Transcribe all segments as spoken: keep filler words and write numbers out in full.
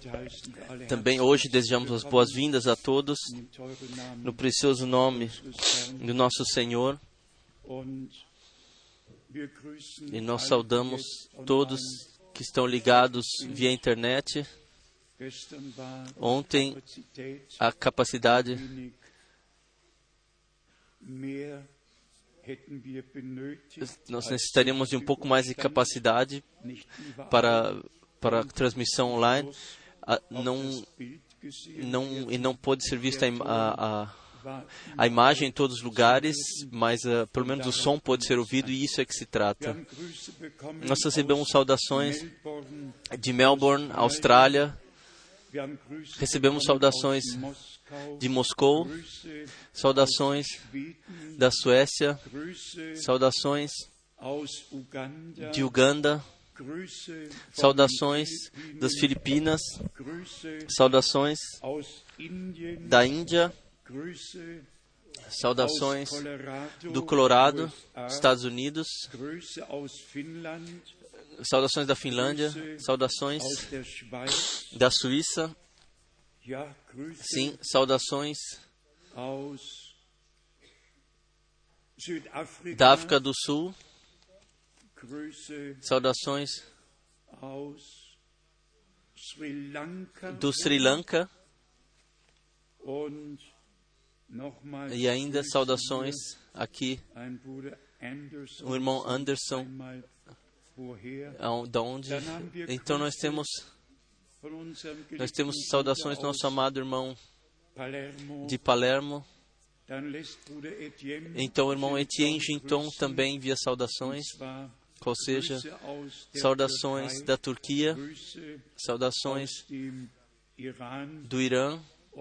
Também hoje desejamos as boas-vindas a todos no precioso nome do nosso Senhor. E nós saudamos todos que estão ligados via internet. Ontem a capacidade nós necessitaríamos de um pouco mais de capacidade para para a transmissão online. A, não não e não pode ser vista a, a a imagem em todos os lugares, mas uh, pelo menos o som pode ser ouvido, e isso é que se trata. Nós recebemos saudações de Melbourne, Austrália. Recebemos saudações de Moscou, saudações da Suécia, saudações de Uganda, saudações das Filipinas, saudações da Índia, saudações do Colorado, Estados Unidos, saudações da Finlândia, saudações da Suíça, sim, saudações da África do Sul, saudações do Sri Lanka, e ainda saudações aqui, o irmão Anderson, da onde? Então nós temos nós temos saudações do nosso amado irmão de Palermo. Então o irmão Etienne Ginton também envia saudações, ou seja, saudações da Turquia, saudações do Irã.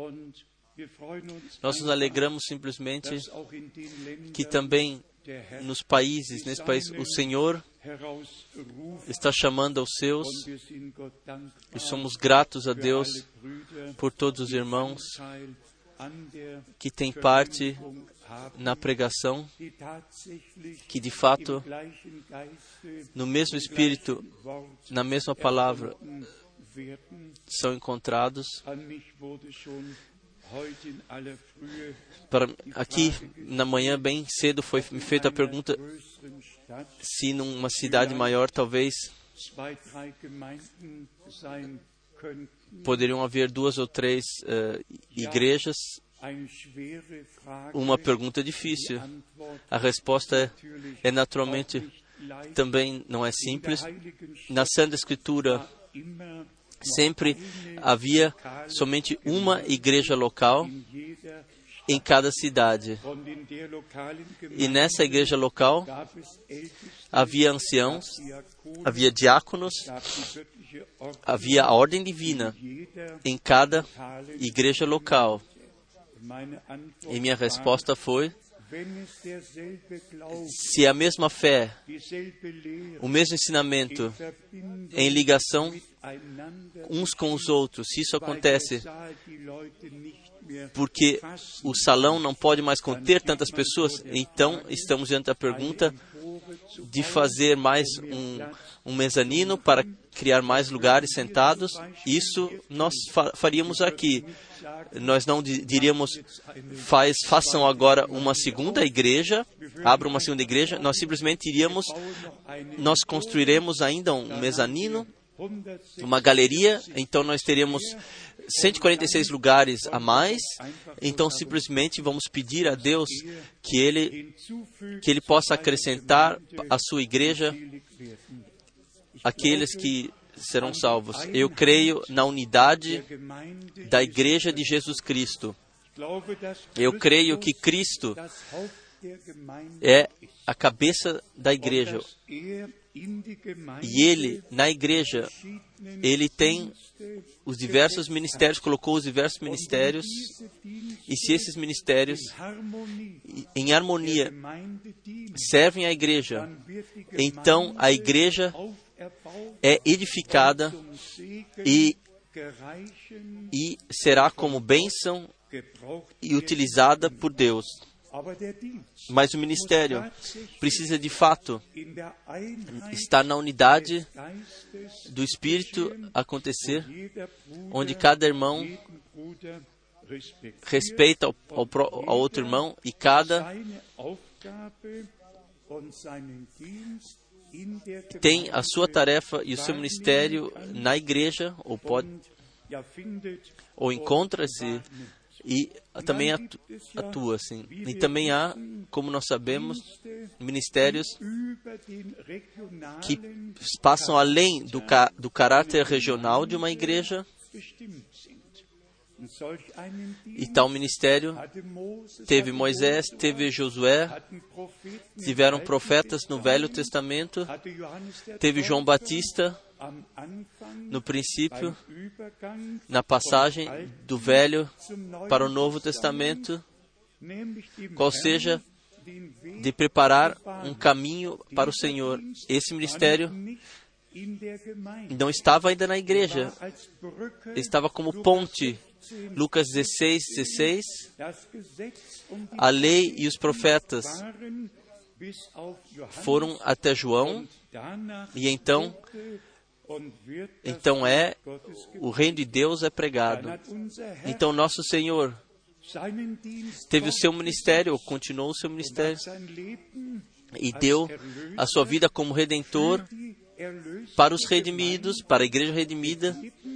Nós nos alegramos simplesmente que também nos países, nesse país, o Senhor está chamando aos seus, e somos gratos a Deus por todos os irmãos que têm parte na pregação, que de fato, no mesmo Espírito, na mesma palavra, são encontrados. Para, aqui na manhã bem cedo foi me feita a pergunta se numa cidade maior talvez poderiam haver duas ou três uh, igrejas. Uma pergunta difícil. A resposta é, é naturalmente também não é simples. Na Santa Escritura sempre havia somente uma igreja local em cada cidade. E nessa igreja local havia anciãos, havia diáconos, havia a ordem divina em cada igreja local. E minha resposta foi: se a mesma fé, o mesmo ensinamento em ligação uns com os outros, se isso acontece porque o salão não pode mais conter tantas pessoas, então estamos diante da pergunta de fazer mais um, um mezanino para criar mais lugares sentados. Isso nós fa- faríamos aqui. Nós não diríamos, faz, façam agora uma segunda igreja, abra uma segunda igreja. Nós simplesmente iríamos, nós construiremos ainda um mezanino, uma galeria, então nós teríamos cento e quarenta e seis lugares a mais. Então simplesmente vamos pedir a Deus que Ele, que Ele possa acrescentar à sua igreja aqueles que serão salvos. Eu creio na unidade da Igreja de Jesus Cristo. Eu creio que Cristo é a cabeça da igreja. E Ele, na igreja, Ele tem os diversos ministérios, colocou os diversos ministérios, e se esses ministérios, em harmonia, servem à igreja, então a igreja é edificada e, e será como bênção e utilizada por Deus. Mas o ministério precisa de fato estar na unidade do Espírito acontecer, onde cada irmão respeita ao, ao, ao outro irmão e cada tem a sua tarefa e o seu ministério na igreja, ou pode, ou encontra-se e também atu, atua assim. E também há, como nós sabemos, ministérios que passam além do, ca, do caráter regional de uma igreja. E tal ministério teve Moisés, teve Josué, tiveram profetas no Velho Testamento, teve João Batista no princípio, na passagem do Velho para o Novo Testamento, qual seja de preparar um caminho para o Senhor. Esse ministério não estava ainda na igreja, estava como ponte. Lucas dezesseis, dezesseis, a lei e os profetas foram até João, e então, então é, o reino de Deus é pregado. Então nosso Senhor teve o seu ministério, ou continuou o seu ministério, e deu a sua vida como Redentor para os redimidos, para a igreja redimida.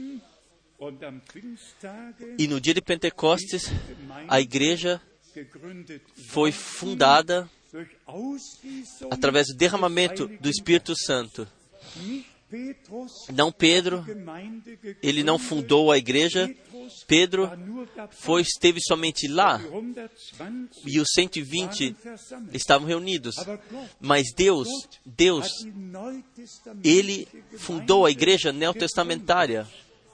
E no dia de Pentecostes, a igreja foi fundada através do derramamento do Espírito Santo. Não Pedro, ele não fundou a igreja. Pedro foi, esteve somente lá, e os cento e vinte estavam reunidos. Mas Deus, Deus, Ele fundou a igreja neotestamentária.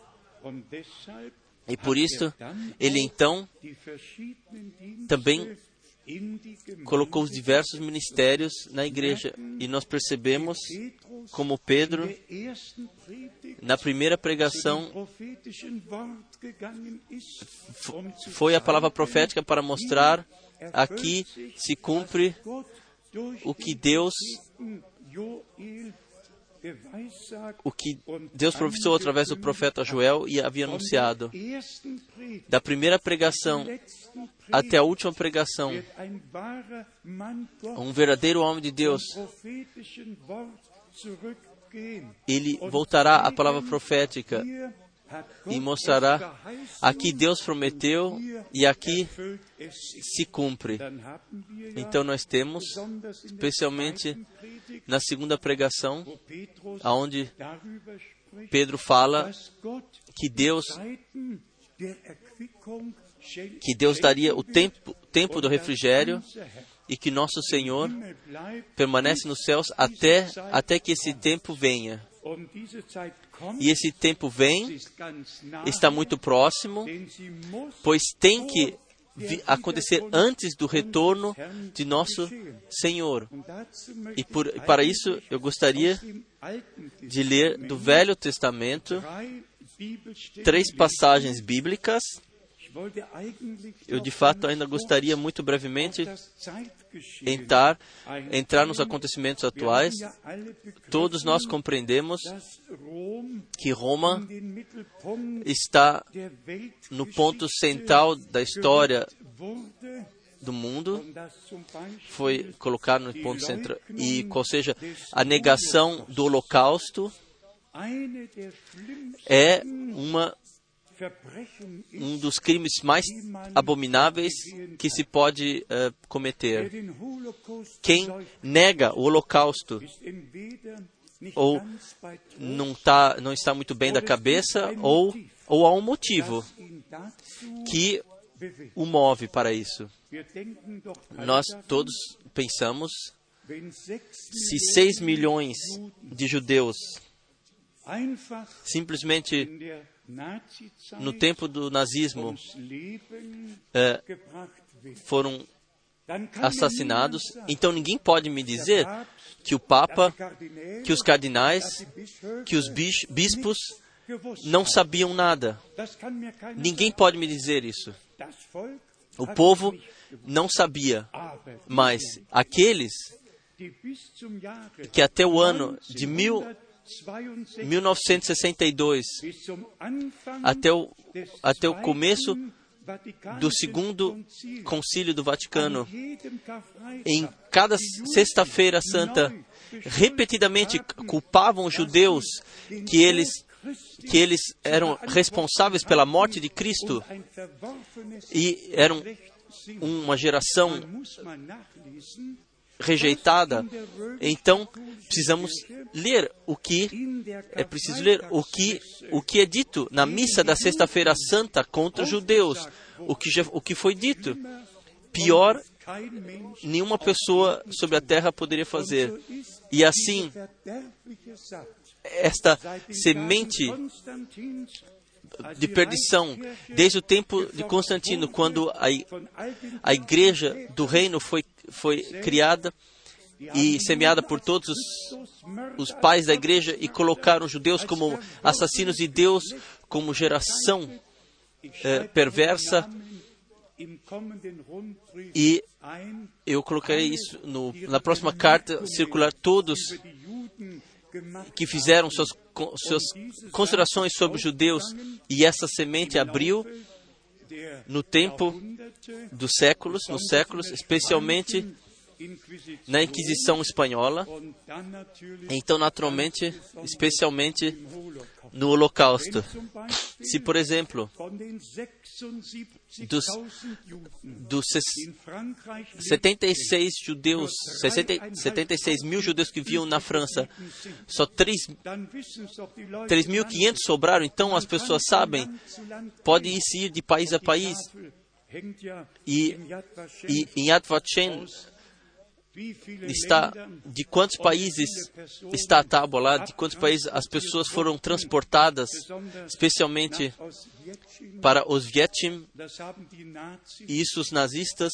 E por isso, Ele então também colocou os diversos ministérios na igreja. E nós percebemos como Pedro, na primeira pregação, foi a palavra profética para mostrar: aqui se cumpre o que Deus o que Deus profetizou através do profeta Joel e havia anunciado. Da primeira pregação até a última pregação, um verdadeiro homem de Deus, ele voltará à palavra profética e mostrará: aqui Deus prometeu e aqui se cumpre. Então nós temos, especialmente na segunda pregação, onde Pedro fala que Deus que Deus daria o tempo, tempo do refrigério, e que nosso Senhor permanece nos céus até, até que esse tempo venha. E esse tempo vem, está muito próximo, pois tem que acontecer antes do retorno de nosso Senhor. E por, para isso eu gostaria de ler do Velho Testamento três passagens bíblicas. Eu, de fato, ainda gostaria muito brevemente entrar, entrar nos acontecimentos atuais. Todos nós compreendemos que Roma está no ponto central da história do mundo, foi colocado no ponto central, e qual seja a negação do Holocausto é uma um dos crimes mais abomináveis que se pode uh, cometer. Quem nega o Holocausto ou não, tá, não está muito bem da cabeça, ou, ou há um motivo que o move para isso. Nós todos pensamos, se seis milhões de judeus simplesmente no tempo do nazismo eh, foram assassinados, então ninguém pode me dizer que o Papa, que os cardinais, que os bispos não sabiam nada. Ninguém pode me dizer isso. O povo não sabia, mas aqueles que até o ano de mil, mil novecentos e sessenta e dois, até o, até o começo do segundo concílio do Vaticano, em cada sexta-feira santa, repetidamente culpavam os judeus que eles, que eles eram responsáveis pela morte de Cristo e eram uma geração rejeitada. Então, precisamos ler o que é preciso ler o que o que é dito na missa da Sexta-feira Santa contra os judeus, o que já, o que foi dito. Pior, nenhuma pessoa sobre a terra poderia fazer. E assim, esta semente de perdição, desde o tempo de Constantino, quando a, a igreja do reino foi, foi criada e semeada por todos os, os pais da igreja e colocaram os judeus como assassinos de Deus, como geração eh, perversa. E eu colocarei isso no, na próxima carta circular. Todos que fizeram suas, suas considerações sobre os judeus, e essa semente abriu no tempo dos séculos, nos séculos, especialmente na Inquisição Espanhola, então, naturalmente, especialmente no Holocausto. Se, por exemplo, dos, dos setenta e seis judeus, setenta e seis mil judeus que viviam na França, só três mil e quinhentos sobraram. Então, as pessoas sabem, pode ir de país a país. E, e em Yad Vashem está de quantos países está a tábua lá, de quantos países as pessoas foram transportadas, especialmente para os Vietim, e isso os nazistas,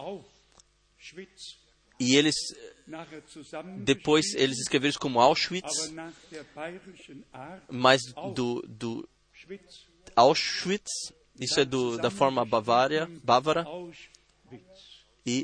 e eles depois eles escreveram como Auschwitz, mas do, do Auschwitz, isso é do, da forma bavária, bávara, e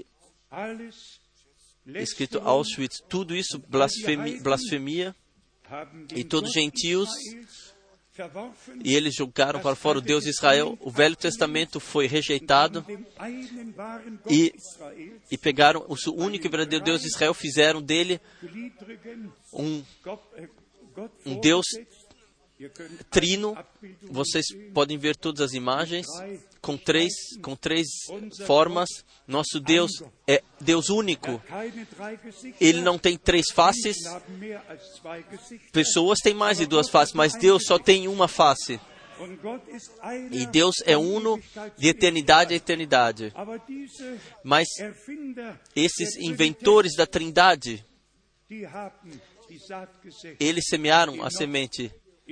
escrito Auschwitz, tudo isso blasfemia, blasfemia e todos gentios, e eles julgaram para fora o Deus de Israel. O Velho Testamento foi rejeitado e, e pegaram o único e verdadeiro Deus de Israel, fizeram dele um, um Deus trino. Vocês podem ver todas as imagens com três, com três formas. Nosso Deus é Deus único. Ele não tem três faces. Pessoas têm mais de duas faces, mas Deus só tem uma face. E Deus é uno de eternidade a eternidade. Mas esses inventores da Trindade, eles semearam a semente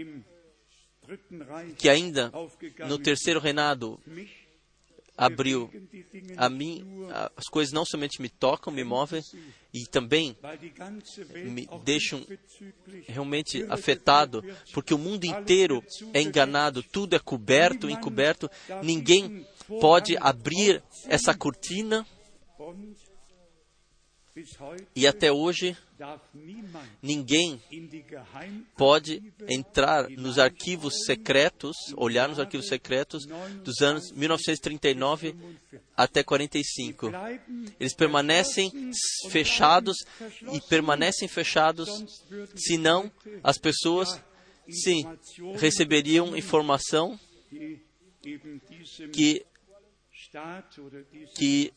que ainda no terceiro reinado abriu a mim. As coisas não somente me tocam, me movem, e também me deixam realmente afetado, porque o mundo inteiro é enganado, tudo é coberto, encoberto, ninguém pode abrir essa cortina. E até hoje, ninguém pode entrar nos arquivos secretos, olhar nos arquivos secretos dos anos mil novecentos e trinta e nove até quarenta e cinco. Eles permanecem fechados e permanecem fechados, senão as pessoas, sim, receberiam informação que, que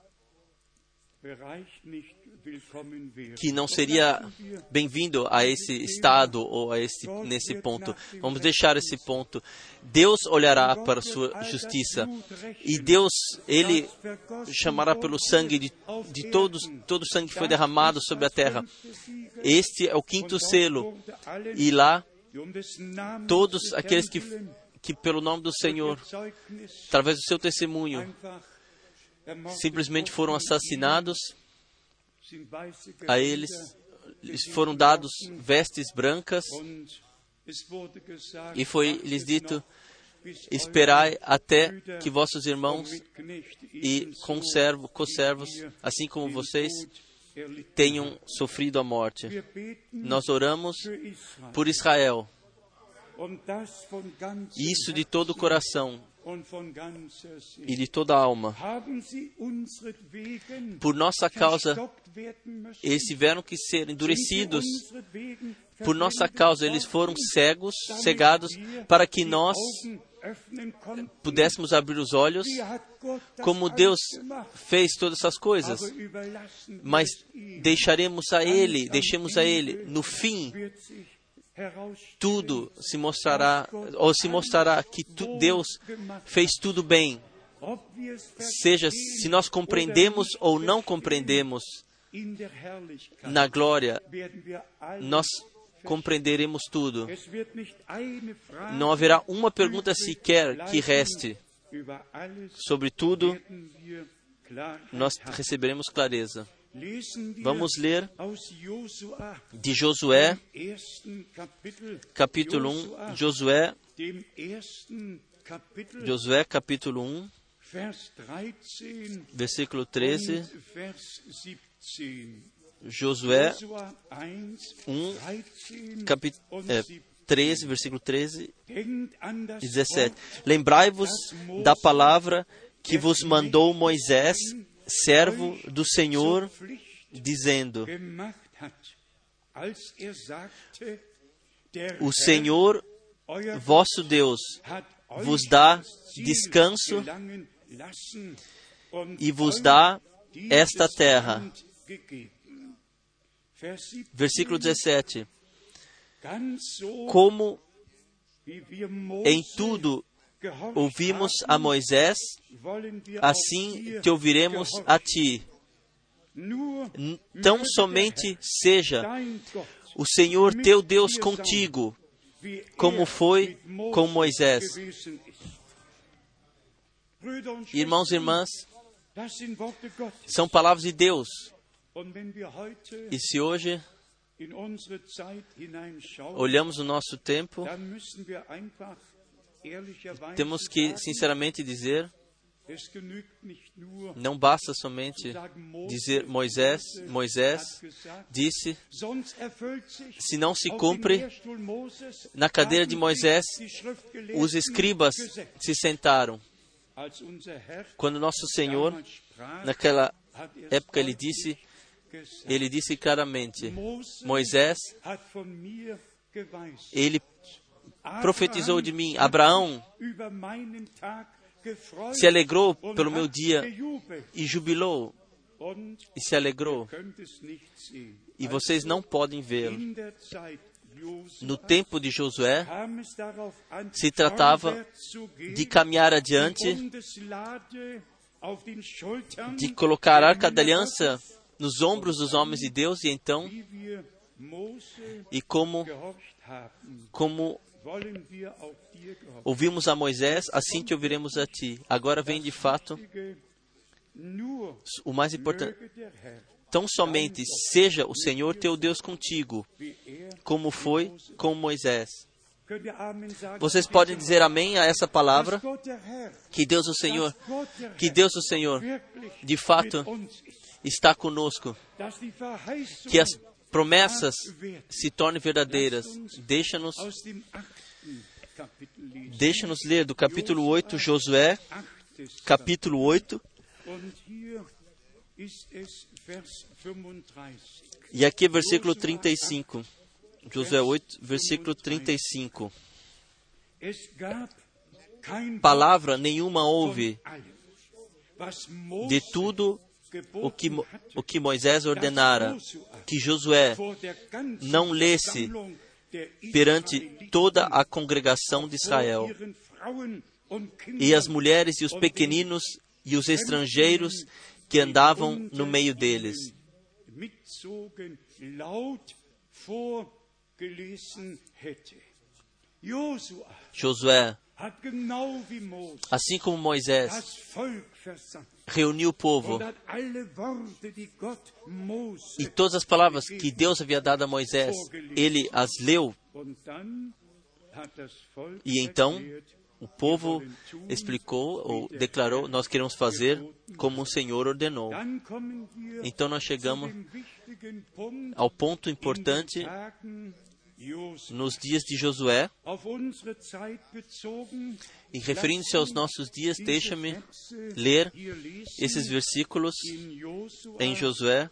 que não seria bem-vindo a esse estado ou a esse, nesse ponto. Vamos deixar esse ponto. Deus olhará para a sua justiça e Deus, Ele chamará pelo sangue de, de todos, todo o sangue que foi derramado sobre a terra. Este é o quinto selo, e lá todos aqueles que, que pelo nome do Senhor, através do seu testemunho, simplesmente foram assassinados, a eles foram dados vestes brancas, e foi lhes dito: esperai até que vossos irmãos e conservo, conservos, assim como vocês, tenham sofrido a morte. Nós oramos por Israel. Isso de todo o coração e de toda a alma. Por nossa causa, eles tiveram que ser endurecidos. Por nossa causa, eles foram cegos, cegados, para que nós pudéssemos abrir os olhos, como Deus fez todas essas coisas. Mas deixaremos a Ele, deixemos a Ele, no fim, tudo se mostrará, ou se mostrará que tu, Deus fez tudo bem. Seja se nós compreendemos ou não compreendemos, na glória, nós compreenderemos tudo. Não haverá uma pergunta sequer que reste. Sobre tudo, nós receberemos clareza. Vamos ler de Josué, capítulo um, Josué, Josué, capítulo um, versículo treze, Josué um, capítulo é, treze, versículo treze e dezessete. Lembrai-vos da palavra que vos mandou Moisés, servo do Senhor, dizendo: o Senhor, vosso Deus, vos dá descanso e vos dá esta terra. Versículo dezessete. Como em tudo ouvimos a Moisés, assim te ouviremos a ti. Tão somente seja o Senhor teu Deus contigo, como foi com Moisés. Irmãos e irmãs, são palavras de Deus. E se hoje olhamos o nosso tempo, temos que sinceramente dizer, não basta somente dizer Moisés, Moisés disse, se não se cumpre, na cadeira de Moisés, os escribas se sentaram. Quando nosso Senhor, naquela época, ele disse, ele disse claramente, Moisés, ele profetizou de mim. Abraão se alegrou pelo meu dia e jubilou e se alegrou. E vocês não podem ver. No tempo de Josué, se tratava de caminhar adiante, de colocar a arca da aliança nos ombros dos homens de Deus, e então, e como, como ouvimos a Moisés, assim te ouviremos a ti. Agora vem de fato o mais importante. Tão somente seja o Senhor teu Deus contigo, como foi com Moisés. Vocês podem dizer amém a essa palavra? Que Deus o Senhor, que Deus o Senhor, de fato, está conosco. Que as promessas se tornem verdadeiras. Deixa-nos, deixa-nos ler do capítulo oito, Josué, capítulo oito. E aqui versículo trinta e cinco. Josué oito, versículo trinta e cinco. Palavra nenhuma houve de tudo o que, o que Moisés ordenara, que Josué não lesse perante toda a congregação de Israel. E as mulheres e os pequeninos e os estrangeiros que andavam no meio deles. Josué, assim como Moisés, reuniu o povo e todas as palavras que Deus havia dado a Moisés, ele as leu. E então o povo explicou ou declarou, nós queremos fazer como o Senhor ordenou. Então nós chegamos ao ponto importante nos dias de Josué. E referindo-se aos nossos dias, deixa-me ler esses versículos em Josué,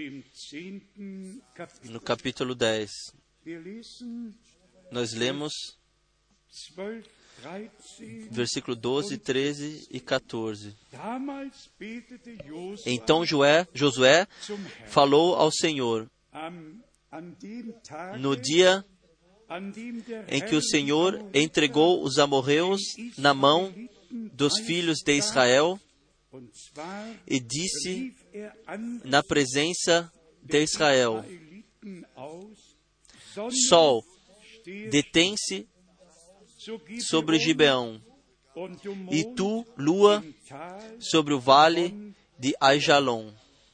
no capítulo dez. Nós lemos versículo doze, treze e quatorze. Então Joé, Josué falou ao Senhor: no dia em que o Senhor entregou os amorreus na mão dos filhos de Israel, e disse na presença de Israel: Sol, detém-se sobre Gibeão, e tu, lua, sobre o vale de Aijalon.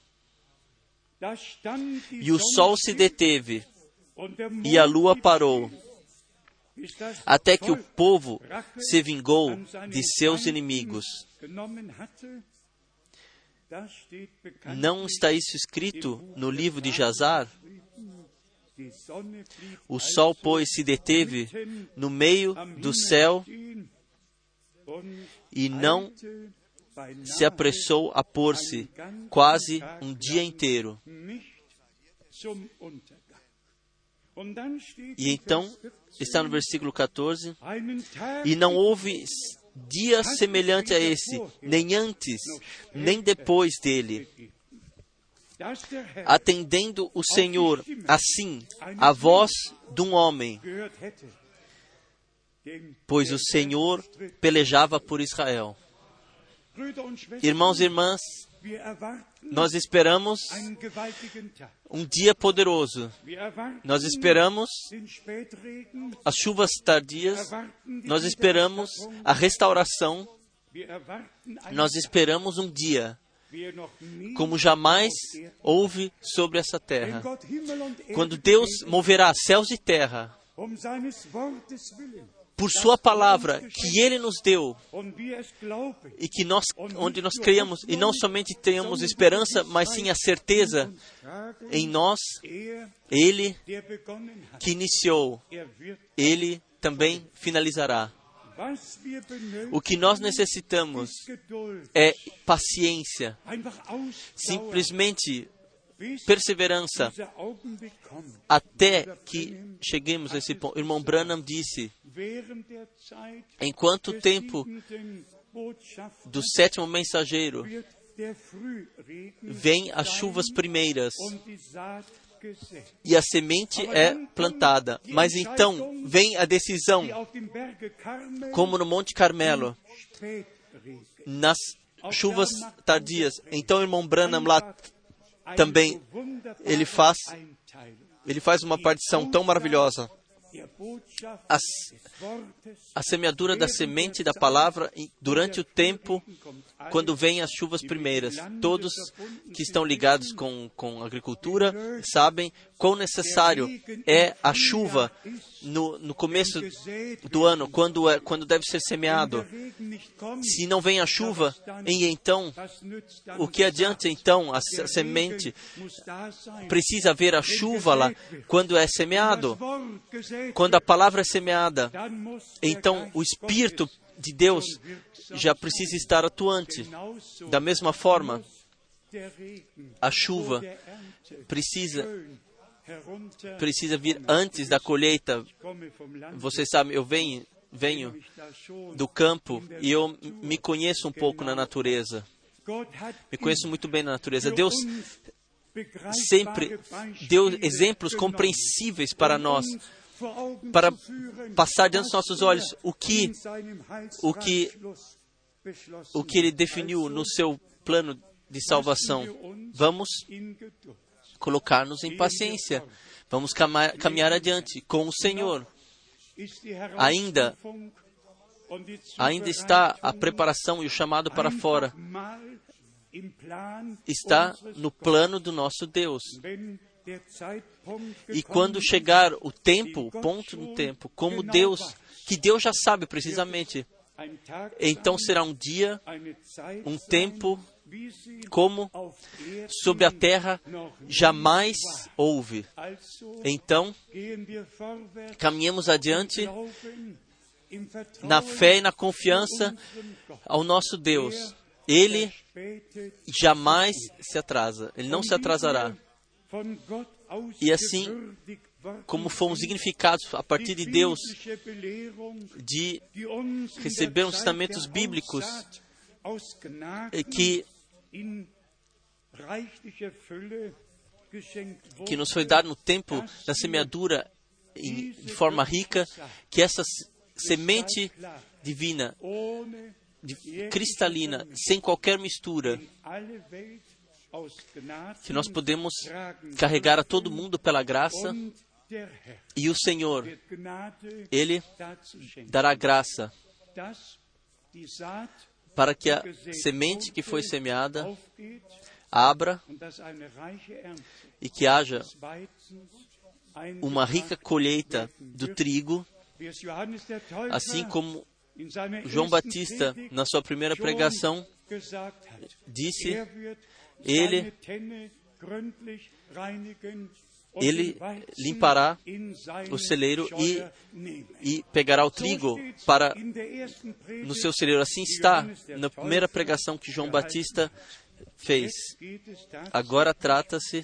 E o sol se deteve, e a lua parou, até que o povo se vingou de seus inimigos. Não está isso escrito no livro de Jazar? O sol, pois, se deteve no meio do céu e não se apressou a pôr-se quase um dia inteiro. E então, está no versículo quatorze, e não houve dia semelhante a esse, nem antes, nem depois dele, atendendo o Senhor, assim, a voz de um homem, pois o Senhor pelejava por Israel. Irmãos e irmãs, nós esperamos um dia poderoso. Nós esperamos as chuvas tardias. Nós esperamos a restauração. Nós esperamos um dia como jamais houve sobre essa terra, quando Deus moverá céus e terra por sua palavra que Ele nos deu, e que nós, onde nós criamos, e não somente tenhamos esperança, mas sim a certeza em nós. Ele que iniciou, Ele também finalizará. O que nós necessitamos é paciência, simplesmente perseverança, até que cheguemos a esse ponto. O irmão Branham disse: enquanto o tempo do sétimo mensageiro, vem as chuvas primeiras e a semente é plantada. Mas então vem a decisão, como no Monte Carmelo, nas chuvas tardias. Então o irmão Branham lá também, ele faz, ele faz uma partição tão maravilhosa. A, a semeadura da semente da palavra durante o tempo, quando vêm as chuvas primeiras. Todos que estão ligados com, com agricultura sabem quão necessário é a chuva no, no começo do ano, quando, é, quando deve ser semeado. Se não vem a chuva, e então, o que adianta então a semente? Precisa haver a chuva lá quando é semeado. Quando a palavra é semeada, então o Espírito de Deus já precisa estar atuante. Da mesma forma, a chuva precisa, precisa vir antes da colheita. Vocês sabem, eu venho, venho do campo e eu me conheço um pouco na natureza. Me conheço muito bem na natureza. Deus sempre deu exemplos compreensíveis para nós, para passar diante dos nossos olhos o que, o que, o que Ele definiu no seu plano de salvação. Vamos colocar-nos em paciência. Vamos caminhar, caminhar adiante com o Senhor. Ainda, ainda está a preparação e o chamado para fora. Está no plano do nosso Deus. E quando chegar o tempo, o ponto do tempo, como Deus, que Deus já sabe precisamente, então será um dia, um tempo, como sobre a terra jamais houve. Então, caminhemos adiante na fé e na confiança ao nosso Deus. Ele jamais se atrasa, Ele não se atrasará. E assim, como fomos significados a partir de Deus, de receber os ensinamentos bíblicos que, que nos foi dado no tempo da semeadura em, de forma rica, que essa semente divina, de, cristalina, sem qualquer mistura, que nós podemos carregar a todo mundo pela graça, e o Senhor, Ele dará graça para que a semente que foi semeada abra e que haja uma rica colheita do trigo, assim como João Batista, na sua primeira pregação, disse, ele, ele limpará o celeiro e, e pegará o trigo para no seu celeiro. Assim está na primeira pregação que João Batista fez. Agora trata-se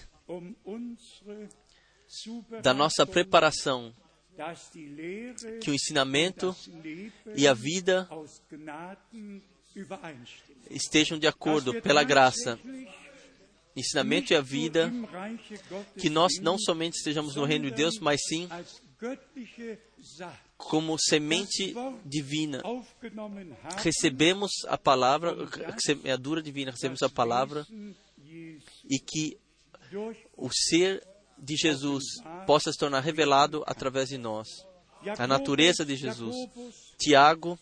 da nossa preparação, que o ensinamento e a vida estejam de acordo pela graça. Ensinamento e a vida, que nós não somente estejamos no reino de Deus, mas sim como semente divina. Recebemos a palavra, a semeadura divina, recebemos a palavra, e que o ser de Jesus possa se tornar revelado através de nós. A natureza de Jesus. Tiago,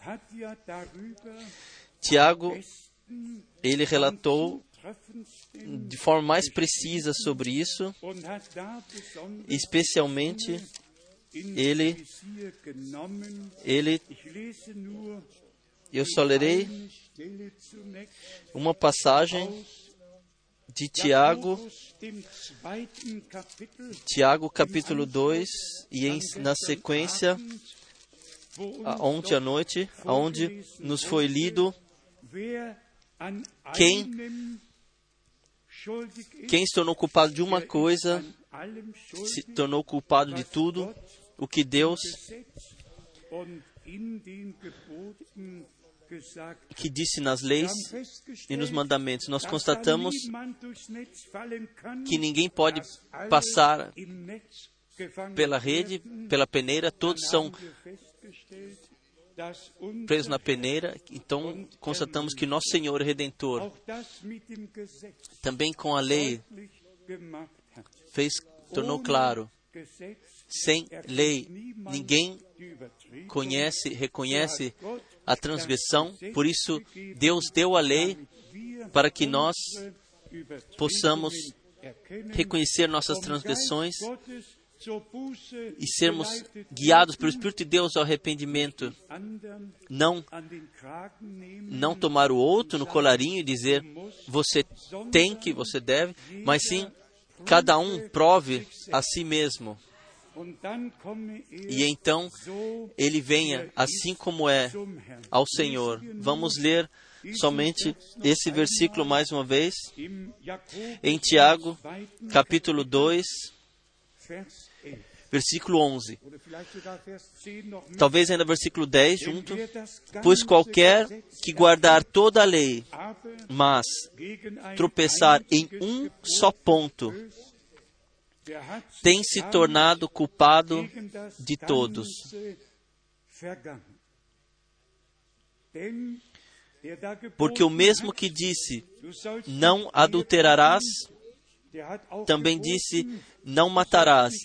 Tiago, ele relatou de forma mais precisa sobre isso, especialmente ele, ele, eu só lerei uma passagem de Tiago, Tiago capítulo dois, e em, na sequência, ontem à noite, onde nos foi lido quem, quem se tornou culpado de uma coisa, se tornou culpado de tudo, o que Deus, que disse nas leis e nos mandamentos. Nós constatamos que ninguém pode passar pela rede, pela peneira, todos são presos na peneira. Então constatamos que nosso Senhor e Redentor, também com a lei, fez, tornou claro, sem lei ninguém conhece, reconhece a transgressão. Por isso Deus deu a lei para que nós possamos reconhecer nossas transgressões e sermos guiados pelo Espírito de Deus ao arrependimento. Não, não tomar o outro no colarinho e dizer, você tem que, você deve, mas sim, cada um prove a si mesmo. E então, ele venha, assim como é, ao Senhor. Vamos ler somente esse versículo mais uma vez, em Tiago, capítulo dois, versículo onze. Talvez ainda versículo dez junto. Pois qualquer que guardar toda a lei, mas tropeçar em um só ponto, tem se tornado culpado de todos. Porque o mesmo que disse, não adulterarás, também disse, não matarás.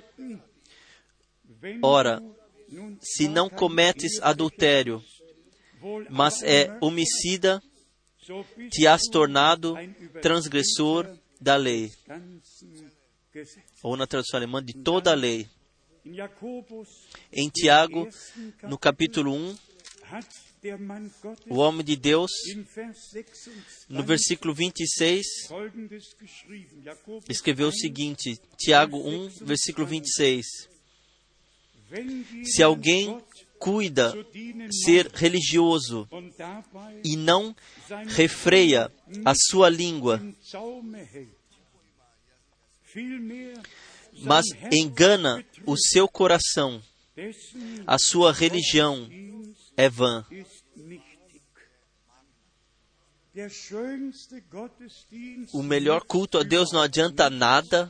Ora, se não cometes adultério, mas é homicida, te has tornado transgressor da lei. Ou na tradução alemã, de toda a lei. Em Tiago, no capítulo um, o homem de Deus, no versículo vinte e seis, escreveu o seguinte, Tiago um, versículo vinte e seis. Se alguém cuida ser religioso e não refreia a sua língua, mas engana o seu coração, a sua religião é vã. O melhor culto a Deus não adianta nada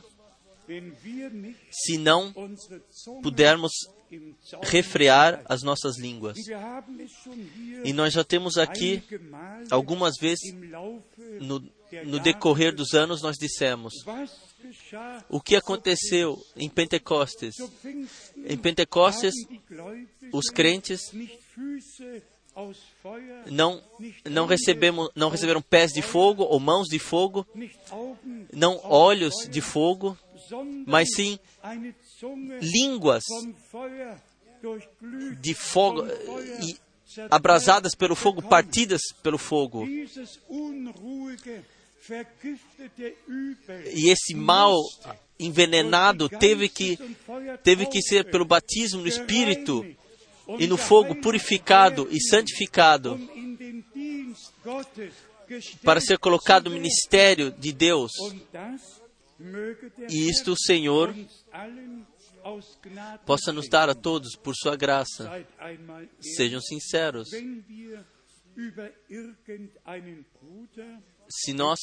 se não pudermos refrear as nossas línguas. E nós já temos aqui, algumas vezes, no, no decorrer dos anos, nós dissemos, o que aconteceu em Pentecostes? Em Pentecostes, os crentes não, não, recebemos, não receberam pés de fogo ou mãos de fogo, não olhos de fogo, mas sim línguas de fogo e abrasadas pelo fogo, partidas pelo fogo. E esse mal envenenado teve que, teve que ser pelo batismo no Espírito e no fogo purificado e santificado para ser colocado no ministério de Deus. E isto o Senhor possa nos dar a todos por sua graça. Sejam sinceros. Se nós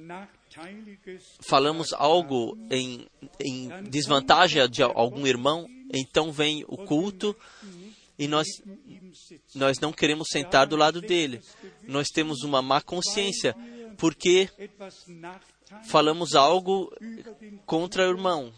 falamos algo em, em desvantagem de algum irmão, então vem o culto e nós, nós não queremos sentar do lado dele. Nós temos uma má consciência, porque falamos algo contra o irmão.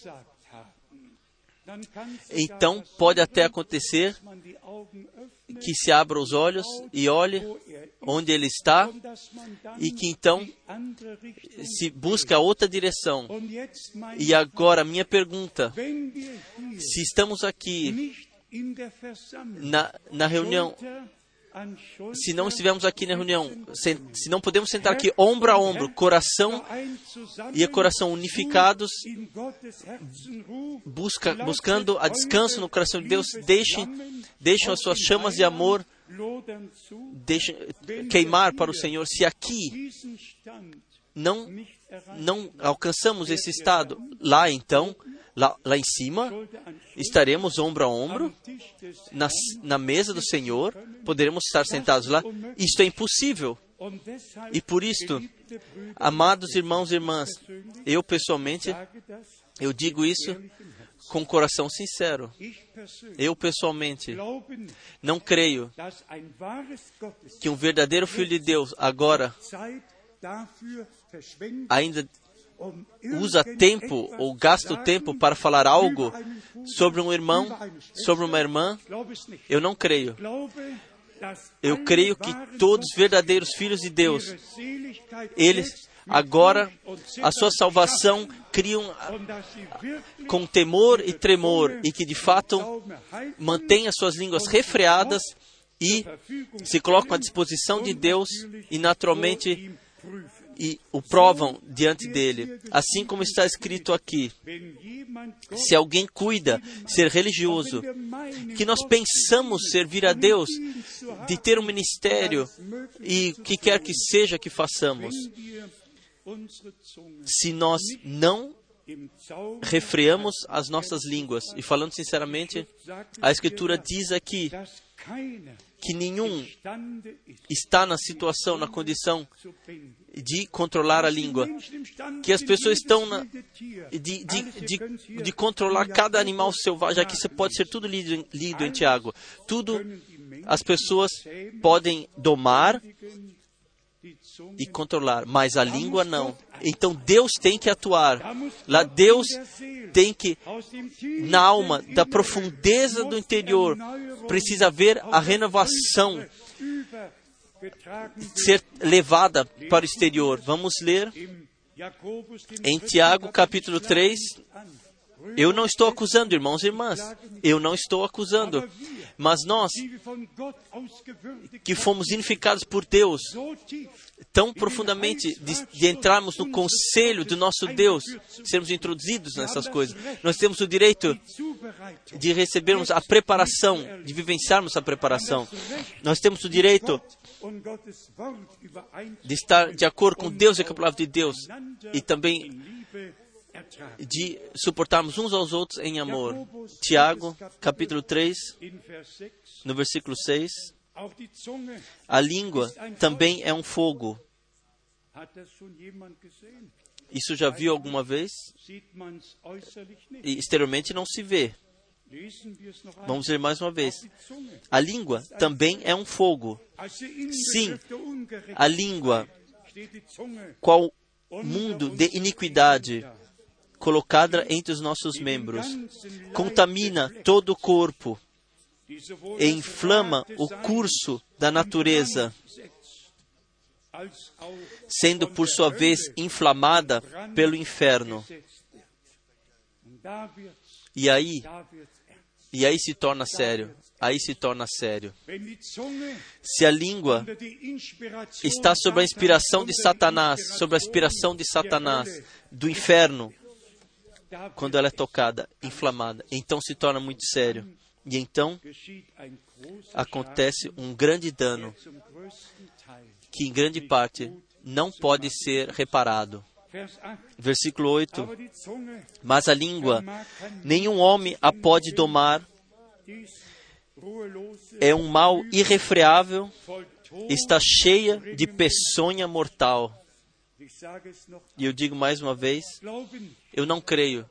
Então, pode até acontecer que se abra os olhos e olhe onde ele está e que então se busca outra direção. E agora, minha pergunta, se estamos aqui na, na reunião, se não estivermos aqui na reunião, se, se não podemos sentar aqui ombro a ombro, coração e coração unificados, busca, buscando a descanso no coração de Deus, deixem, deixem as suas chamas de amor deixem, queimar para o Senhor. Se aqui não, não alcançamos esse estado, lá então, lá, lá em cima, estaremos ombro a ombro, na, na mesa do Senhor, poderemos estar sentados lá. Isto é impossível. E por isto, amados irmãos e irmãs, eu pessoalmente, eu digo isso com coração sincero. Eu pessoalmente não creio que um verdadeiro Filho de Deus agora ainda usa tempo ou gasta o tempo para falar algo sobre um irmão, sobre uma irmã. Eu não creio. Eu creio que todos os verdadeiros filhos de Deus, eles agora a sua salvação criam com temor e tremor e que de fato mantêm as suas línguas refreadas e se colocam à disposição de Deus e naturalmente e o provam diante dele, assim como está escrito aqui. Se alguém cuida ser religioso, que nós pensamos servir a Deus, de ter um ministério e o que quer que seja que façamos, se nós não refreamos as nossas línguas, e falando sinceramente, a Escritura diz aqui que nenhum está na situação, na condição de controlar a língua, que as pessoas estão na, de, de, de, de controlar cada animal selvagem. Aqui você pode ser tudo lido, lido em Tiago. Tudo as pessoas podem domar e controlar, mas a língua não. Então Deus tem que atuar. Lá Deus tem que, na alma, da profundeza do interior, precisa haver a renovação ser levada para o exterior. Vamos ler em Tiago capítulo três. Eu não estou acusando, irmãos e irmãs. Eu não estou acusando. Mas nós, que fomos unificados por Deus, tão profundamente de, de entrarmos no conselho do nosso Deus, sermos introduzidos nessas coisas, nós temos o direito de recebermos a preparação, de vivenciarmos a preparação. Nós temos o direito de estar de acordo com Deus e com a palavra de Deus, e também de suportarmos uns aos outros em amor. Tiago, capítulo três, no versículo seis. A língua também é um fogo. Isso já viu alguma vez? E exteriormente não se vê. Vamos ver mais uma vez. A língua também é um fogo. Sim, a língua, qual mundo de iniquidade colocada entre os nossos membros, contamina todo o corpo e inflama o curso da natureza, sendo por sua vez inflamada pelo inferno. E aí, e aí se torna sério. Aí se torna sério. Se a língua está sob a inspiração de Satanás, sob a inspiração de Satanás, do inferno, quando ela é tocada, inflamada, então se torna muito sério. E então acontece um grande dano, que em grande parte não pode ser reparado. Versículo oito. Mas a língua, nenhum homem a pode domar, é um mal irrefreável, está cheia de peçonha mortal. E eu digo mais uma vez, eu não creio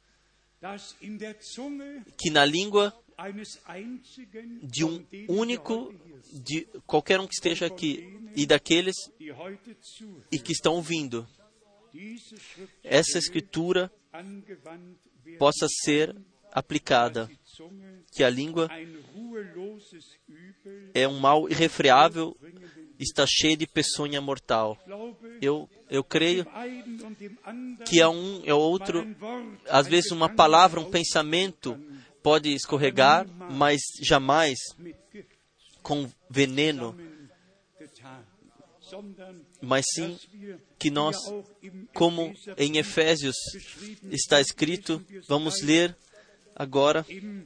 que na língua de um único, de qualquer um que esteja aqui, e daqueles e que estão ouvindo, essa escritura possa ser aplicada, que a língua é um mal irrefreável, está cheia de peçonha mortal. Eu, eu creio que a um e ao outro, às vezes uma palavra, um pensamento pode escorregar, mas jamais com veneno, mas sim que nós, como em Efésios está escrito, vamos ler agora,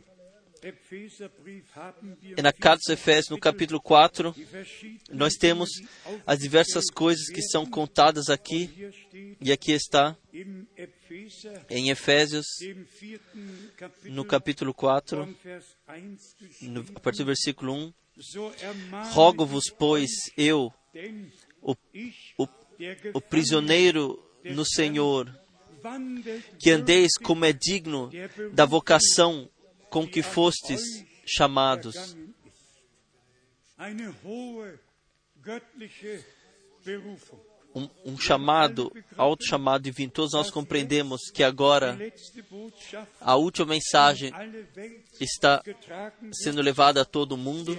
na carta dos Efésios, no capítulo quatro, nós temos as diversas coisas que são contadas aqui, e aqui está, em Efésios, no capítulo quatro, no, a partir do versículo um, rogo-vos, pois, eu, o, o, o prisioneiro no Senhor, que andeis como é digno da vocação com que fostes chamados. Um, um chamado, alto chamado divino. Todos nós compreendemos que agora a última mensagem está sendo levada a todo mundo.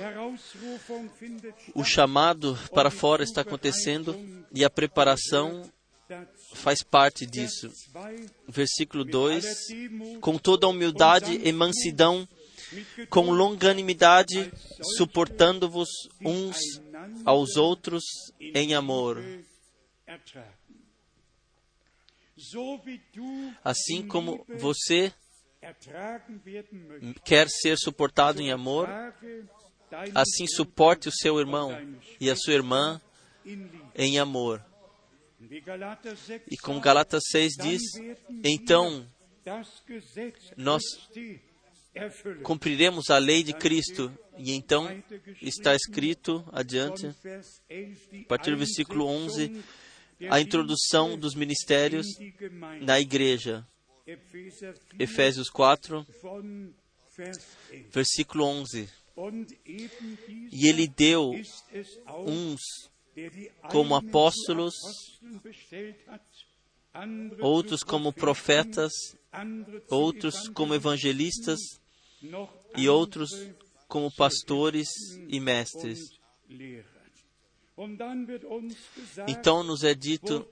O chamado para fora está acontecendo e a preparação faz parte disso. Versículo dois. Com toda a humildade e mansidão, com longanimidade, suportando-vos uns aos outros em amor. Assim como você quer ser suportado em amor, assim suporte o seu irmão e a sua irmã em amor. E como Galatas seis diz, então nós cumpriremos a lei de Cristo. E então está escrito adiante, a partir do versículo onze, a introdução dos ministérios na igreja. Efésios quatro, versículo onze. E ele deu uns como apóstolos, outros como profetas, outros como evangelistas e outros como pastores e mestres. Então nos é dito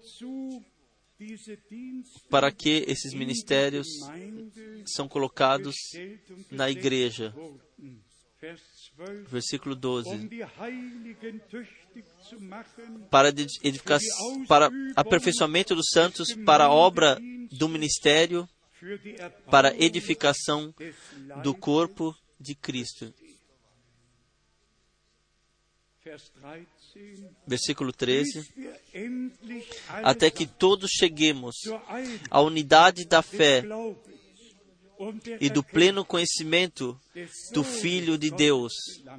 para que esses ministérios são colocados na igreja. Versículo doze. Para, edificar, para aperfeiçoamento dos santos, para a obra do ministério, para edificação do corpo de Cristo. Versículo treze. Até que todos cheguemos à unidade da fé e do pleno conhecimento do Filho de Deus,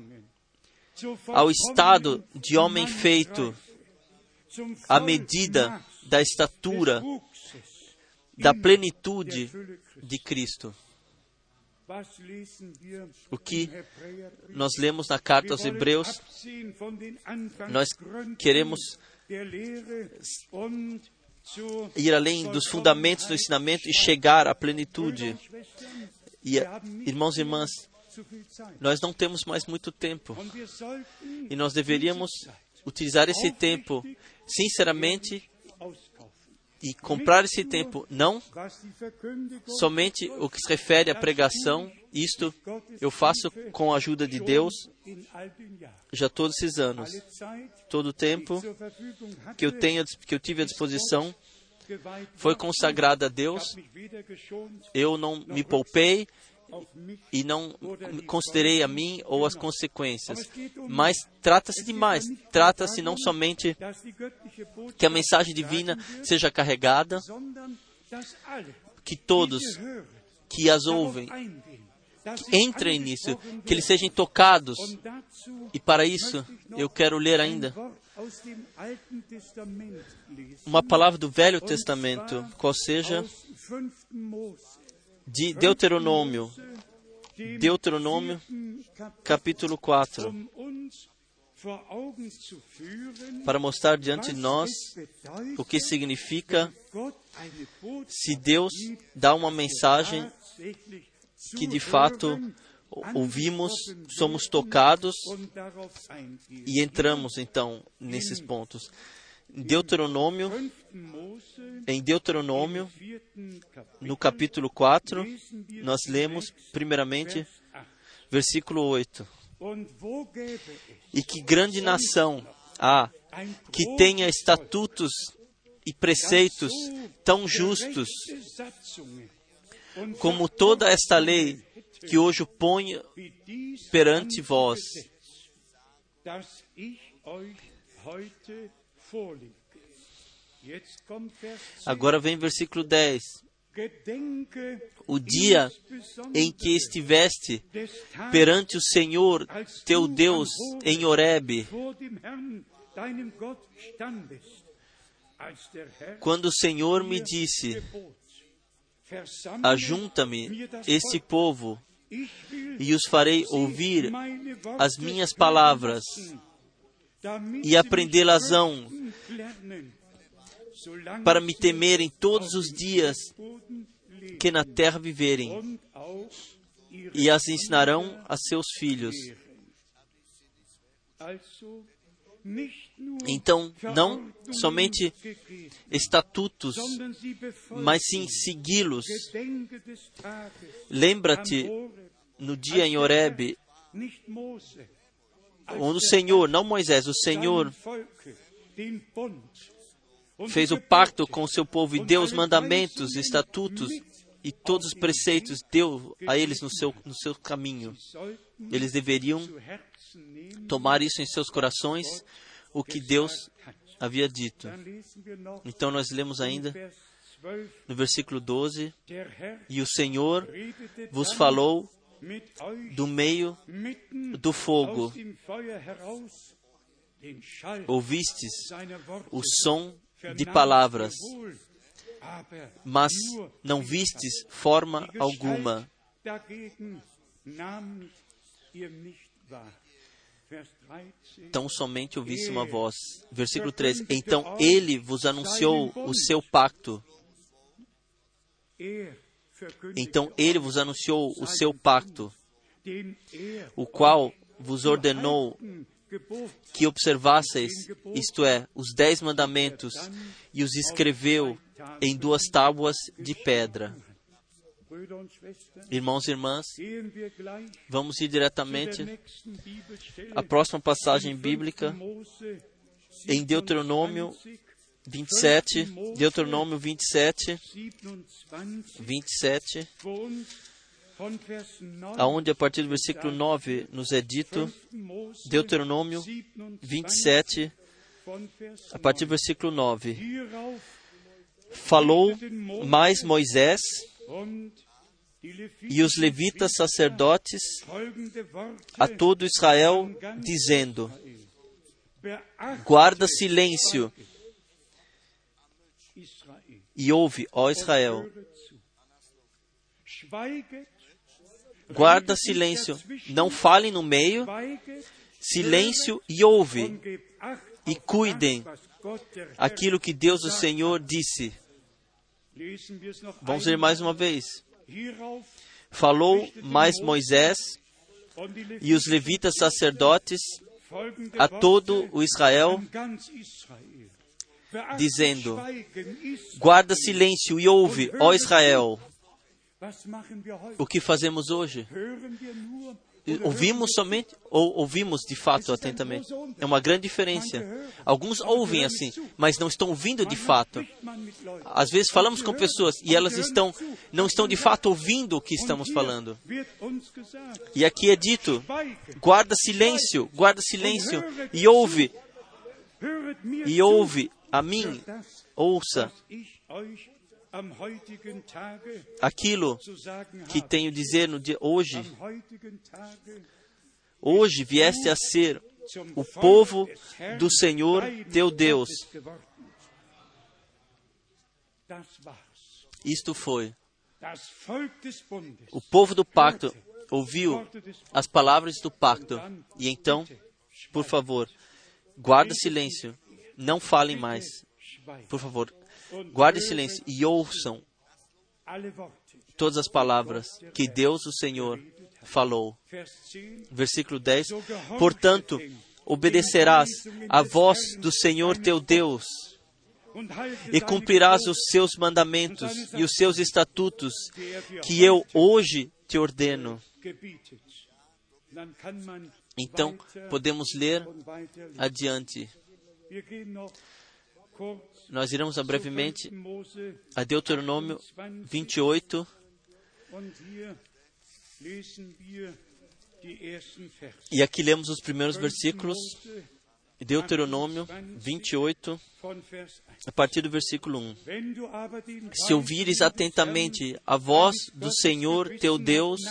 ao estado de homem feito, à medida da estatura da plenitude de Cristo. O que nós lemos na carta aos Hebreus, nós queremos ir além dos fundamentos do ensinamento e chegar à plenitude. E, irmãos e irmãs, nós não temos mais muito tempo. E nós deveríamos utilizar esse tempo, sinceramente, e comprar esse tempo, não somente o que se refere à pregação. Isto eu faço com a ajuda de Deus já todos esses anos. Todo o tempo que eu, tenho, que eu tive à disposição foi consagrado a Deus. Eu não me poupei e não considerei a mim ou as consequências. Mas trata-se de mais. Trata-se não somente que a mensagem divina seja carregada, que todos que as ouvem que entrem nisso, que eles sejam tocados. E para isso, eu quero ler ainda uma palavra do Velho Testamento, qual seja de Deuteronômio, Deuteronômio, capítulo quatro, para mostrar diante de nós o que significa se Deus dá uma mensagem que de fato ouvimos, somos tocados e entramos então nesses pontos. Deuteronômio, em Deuteronômio, no capítulo quatro, nós lemos primeiramente versículo oito. E que grande nação há que tenha estatutos e preceitos tão justos como toda esta lei que hoje ponho perante vós. Agora vem versículo dez. O dia em que estiveste perante o Senhor teu Deus em Horebe, quando o Senhor me disse: ajunta-me este povo e os farei ouvir as minhas palavras e aprendê-las-ão, para me temerem todos os dias que na terra viverem, e as ensinarão a seus filhos. Então, não somente estatutos, mas sim segui-los. Lembra-te no dia em Horebe, onde o Senhor, não Moisés, o Senhor fez o pacto com o seu povo e deu os mandamentos, estatutos e todos os preceitos, deu a eles no seu, no seu caminho. Eles deveriam tomar isso em seus corações, o que Deus havia dito. Então nós lemos ainda no versículo doze: e o Senhor vos falou do meio do fogo, ouvistes o som de palavras, mas não vistes forma alguma. Então somente ouvisse uma voz. Versículo treze. Então ele vos anunciou o seu pacto. Então ele vos anunciou o seu pacto, o qual vos ordenou que observasseis, isto é, os dez mandamentos, e os escreveu em duas tábuas de pedra. Irmãos e irmãs, vamos ir diretamente à próxima passagem bíblica em Deuteronômio vinte e sete, Deuteronômio vinte e sete, vinte e sete, aonde a partir do versículo nove nos é dito, Deuteronômio vinte e sete, a partir do versículo nove. Falou mais Moisés e os levitas sacerdotes a todo Israel, dizendo: guarda silêncio e ouve, ó Israel. Guarda silêncio, não fale no meio, silêncio e ouve, e cuidem aquilo que Deus, o Senhor, disse. Vamos ler mais uma vez. Falou mais Moisés e os levitas sacerdotes a todo o Israel, dizendo: guarda silêncio e ouve, ó Israel. O que fazemos hoje? Ouvimos somente ou ouvimos de fato atentamente? É uma grande diferença. Alguns ouvem assim, mas não estão ouvindo de fato. Às vezes falamos com pessoas e elas estão, não estão de fato ouvindo o que estamos falando. E aqui é dito: guarda silêncio, guarda silêncio e ouve, e ouve a mim, ouça aquilo que tenho a dizer no dia hoje. Hoje vieste a ser o povo do Senhor teu Deus. Isto foi. O povo do pacto ouviu as palavras do pacto. E então, por favor, guarda silêncio. Não falem mais. Por favor, guarde silêncio e ouçam todas as palavras que Deus, o Senhor, falou. Versículo dez. Portanto, obedecerás à voz do Senhor teu Deus e cumprirás os seus mandamentos e os seus estatutos que eu hoje te ordeno. Então, podemos ler adiante. Nós iremos brevemente a Deuteronômio vinte e oito. E aqui lemos os primeiros versículos. Deuteronômio vinte e oito, a partir do versículo um. Se ouvires atentamente a voz do Senhor teu Deus,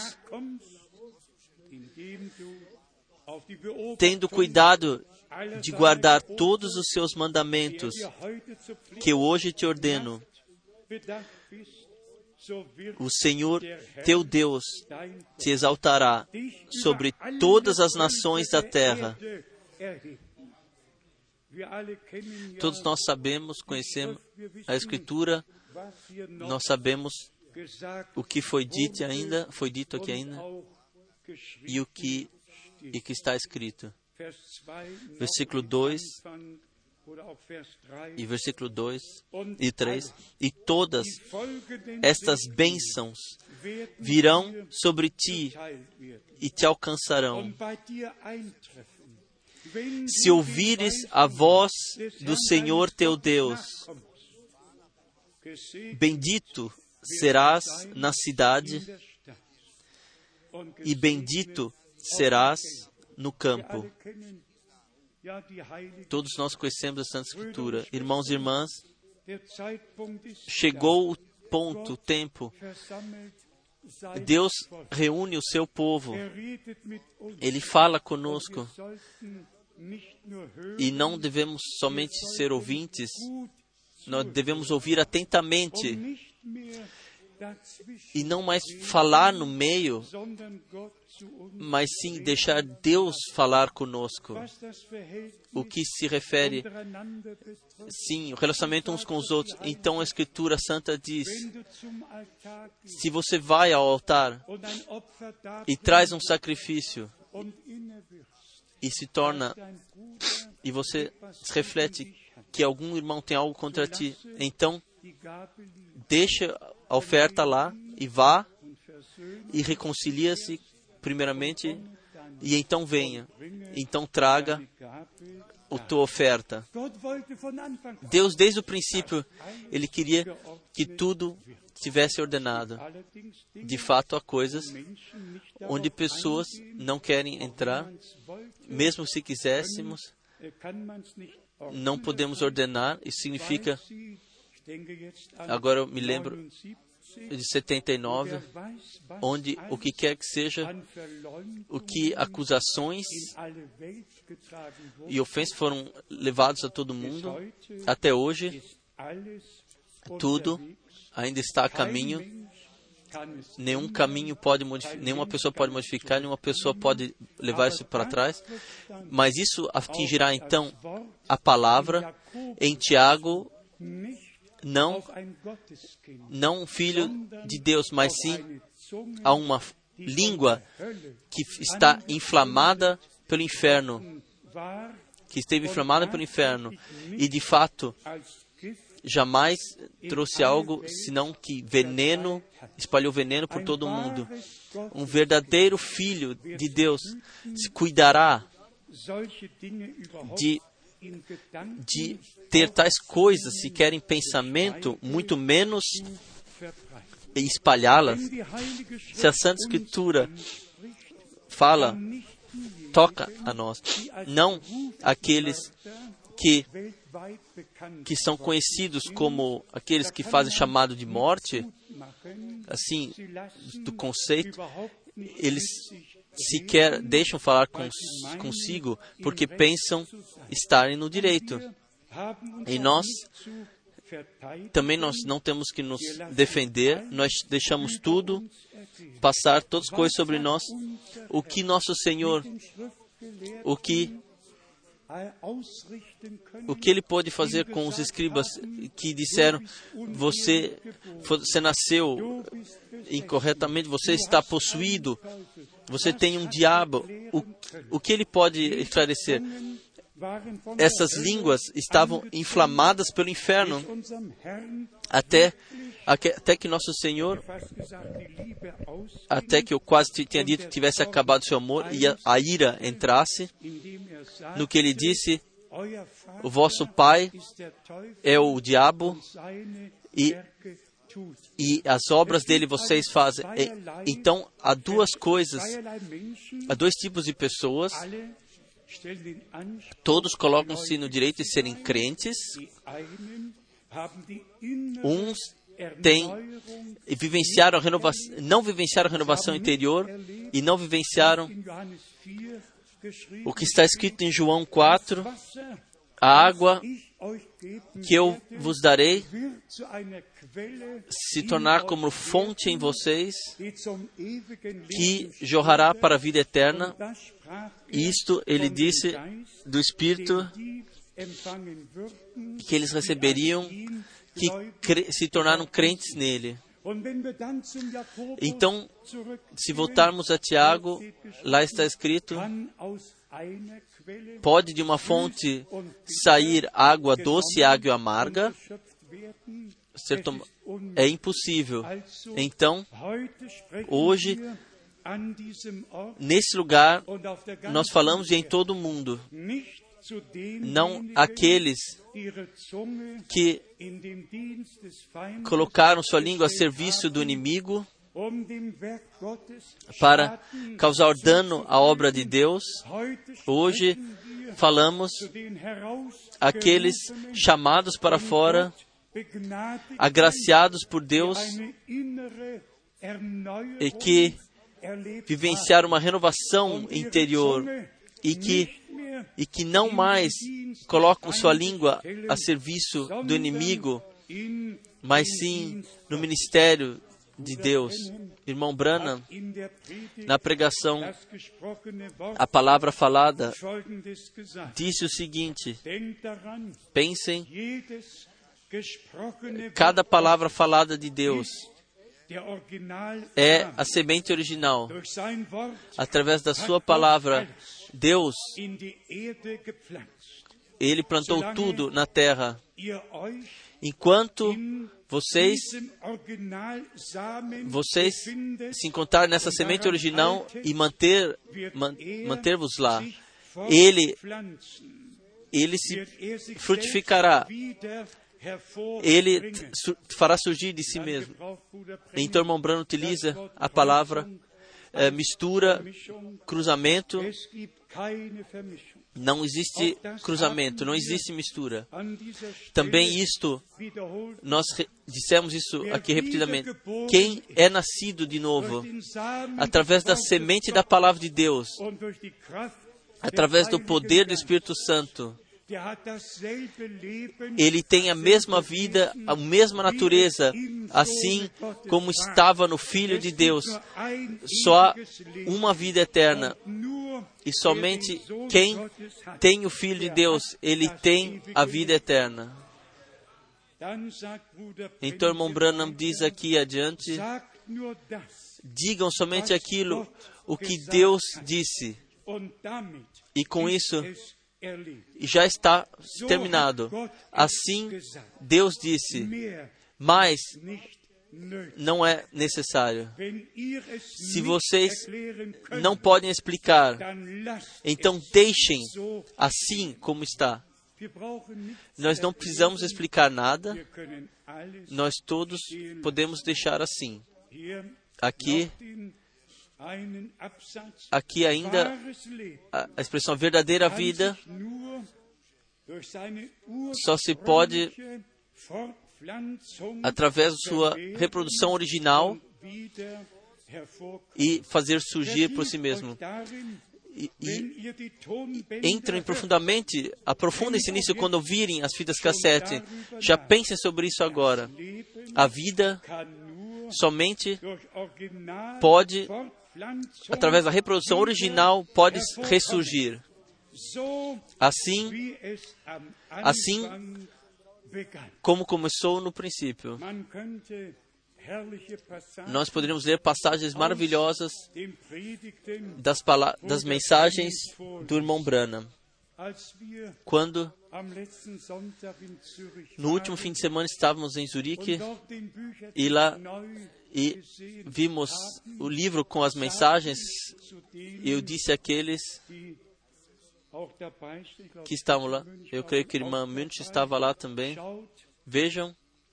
tendo cuidado de guardar todos os seus mandamentos que eu hoje te ordeno, o Senhor teu Deus te exaltará sobre todas as nações da terra. Todos nós sabemos, conhecemos a Escritura, nós sabemos o que foi dito ainda, foi dito aqui ainda, e o que, e que está escrito. Versículo dois e versículo dois e três. E todas estas bênçãos virão sobre ti e te alcançarão, se ouvires a voz do Senhor teu Deus. Bendito serás na cidade e bendito serás no campo. Todos nós conhecemos a Santa Escritura. Irmãos e irmãs, chegou o ponto, o tempo. Deus reúne o seu povo. Ele fala conosco. E não devemos somente ser ouvintes, nós devemos ouvir atentamente. E não mais falar no meio, mas sim deixar Deus falar conosco. O que se refere, sim, o relacionamento uns com os outros. Então a Escritura Santa diz: se você vai ao altar e traz um sacrifício e se torna, e você reflete que algum irmão tem algo contra ti, então deixa a oferta lá e vá e reconcilia-se primeiramente, e então venha, então traga a tua oferta. Deus, desde o princípio, Ele queria que tudo tivesse ordenado. De fato, há coisas onde pessoas não querem entrar, mesmo se quiséssemos, não podemos ordenar. Isso significa, agora eu me lembro de setenta e nove, onde o que quer que seja, o que acusações e ofensas foram levados a todo mundo, até hoje, tudo ainda está a caminho. Nenhum caminho pode modificar, nenhuma pessoa pode modificar, nenhuma pessoa pode levar isso para trás. Mas isso atingirá então a palavra em Tiago, não, não um filho de Deus, mas sim a uma língua que está inflamada pelo inferno, que esteve inflamada pelo inferno, e de fato jamais trouxe algo senão que veneno, espalhou veneno por todo o mundo. Um verdadeiro filho de Deus se cuidará de, de ter tais coisas, se quer em pensamento, muito menos espalhá-las. Se a Santa Escritura fala, toca a nós, não aqueles que que são conhecidos como aqueles que fazem chamado de morte, assim, do conceito, eles sequer deixam falar cons, consigo, porque pensam estarem no direito. E nós, também nós não temos que nos defender, nós deixamos tudo passar, todas as coisas sobre nós, o que nosso Senhor, o que O que ele pôde fazer com os escribas que disseram, você, você nasceu incorretamente, você está possuído, você tem um diabo. O, o que ele pode esclarecer? Essas línguas estavam inflamadas pelo inferno, até, até que nosso Senhor, até que eu quase tinha dito que tivesse acabado seu amor e a, a ira entrasse, no que ele disse, o vosso pai é o diabo e, e as obras dele vocês fazem. E, então, há duas coisas, há dois tipos de pessoas. Todos colocam-se no direito de serem crentes. Uns têm e vivenciaram a renovação, não vivenciaram a renovação interior e não vivenciaram o que está escrito em João quatro, a água que eu vos darei se tornar como fonte em vocês, que jorrará para a vida eterna. Isto ele disse do Espírito que eles receberiam, que se tornaram crentes nele. Então, se voltarmos a Tiago, lá está escrito, pode de uma fonte sair água doce e água amarga? É impossível. Então, hoje, nesse lugar, nós falamos em todo o mundo, não aqueles que colocaram sua língua a serviço do inimigo para causar dano à obra de Deus. Hoje falamos aqueles chamados para fora, agraciados por Deus e que vivenciaram uma renovação interior e que, e que não mais colocam sua língua a serviço do inimigo, mas sim no ministério de Deus. Irmão Branham, na pregação, a palavra falada disse o seguinte: pensem, cada palavra falada de Deus é a semente original. Através da sua palavra, Deus Ele plantou tudo na terra. Enquanto vocês, vocês se encontrarem nessa semente original e manter, man, manter-vos lá, Ele, ele se frutificará. Ele fará surgir de si mesmo. Então, o irmão Branham utiliza a palavra é, mistura, cruzamento. Não existe cruzamento, não existe mistura. Também isto, nós dissemos isso aqui repetidamente. Quem é nascido de novo, através da semente da palavra de Deus, através do poder do Espírito Santo, ele tem a mesma vida, a mesma natureza, assim como estava no Filho de Deus. Só há uma vida eterna. E somente quem tem o Filho de Deus, ele tem a vida eterna. Então, o irmão Branham diz aqui adiante, digam somente aquilo o que Deus disse. E com isso, já está terminado. Assim, Deus disse, mas não é necessário. Se vocês não podem explicar, então deixem assim como está. Nós não precisamos explicar nada. Nós todos podemos deixar assim. Aqui, aqui ainda a expressão verdadeira vida só se pode através da sua reprodução original e fazer surgir por si mesmo. E, e entrem profundamente, aprofundem-se nisso quando ouvirem as fitas cassete. Já pensem sobre isso agora. A vida somente pode, através da reprodução original, pode ressurgir. Assim, assim como começou no princípio. Nós poderíamos ler passagens maravilhosas das, pala- das mensagens do irmão Branham. Quando, no último fim de semana, estávamos em Zurique e lá e vimos o livro com as mensagens, eu disse àqueles que estavam lá, eu creio que a irmã Münch estava lá também, vejam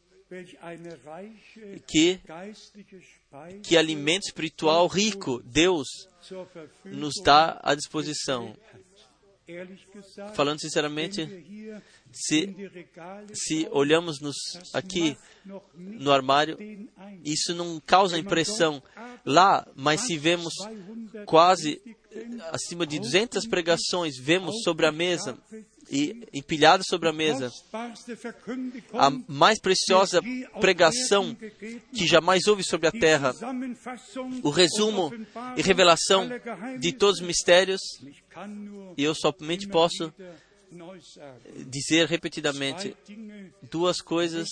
que, que alimento espiritual rico Deus nos dá à disposição. Falando sinceramente, se, se olhamos nos, aqui no armário, isso não causa impressão lá, mas se vemos quase acima de duzentas pregações, vemos sobre a mesa e empilhadas sobre a mesa, a mais preciosa pregação que jamais houve sobre a terra, o resumo e revelação de todos os mistérios, e eu somente posso dizer repetidamente duas coisas,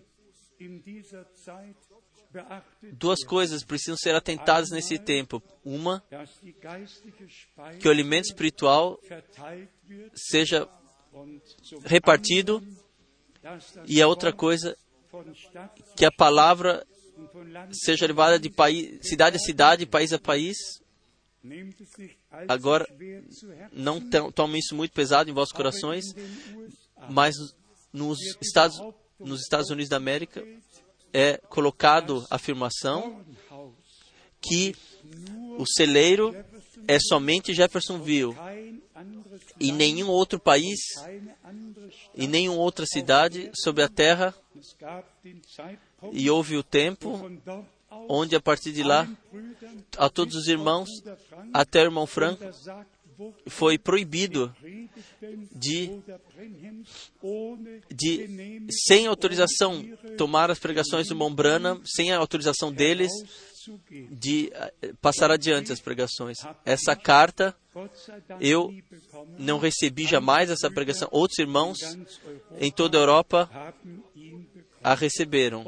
duas coisas precisam ser atentadas nesse tempo. Uma, que o alimento espiritual seja repartido, e a outra coisa, que a palavra seja levada de país, cidade a cidade, país a país. Agora, não tomem isso muito pesado em vossos corações, mas nos Estados, nos Estados Unidos da América é colocado a afirmação que o celeiro é somente Jeffersonville, e nenhum outro país, e nenhuma outra cidade sobre a terra. E houve o tempo onde, a partir de lá, a todos os irmãos, até o irmão Franco, foi proibido de, de, sem autorização, tomar as pregações do irmão Branham, sem a autorização deles, de passar adiante as pregações. Essa carta, eu não recebi jamais essa pregação. Outros irmãos em toda a Europa a receberam.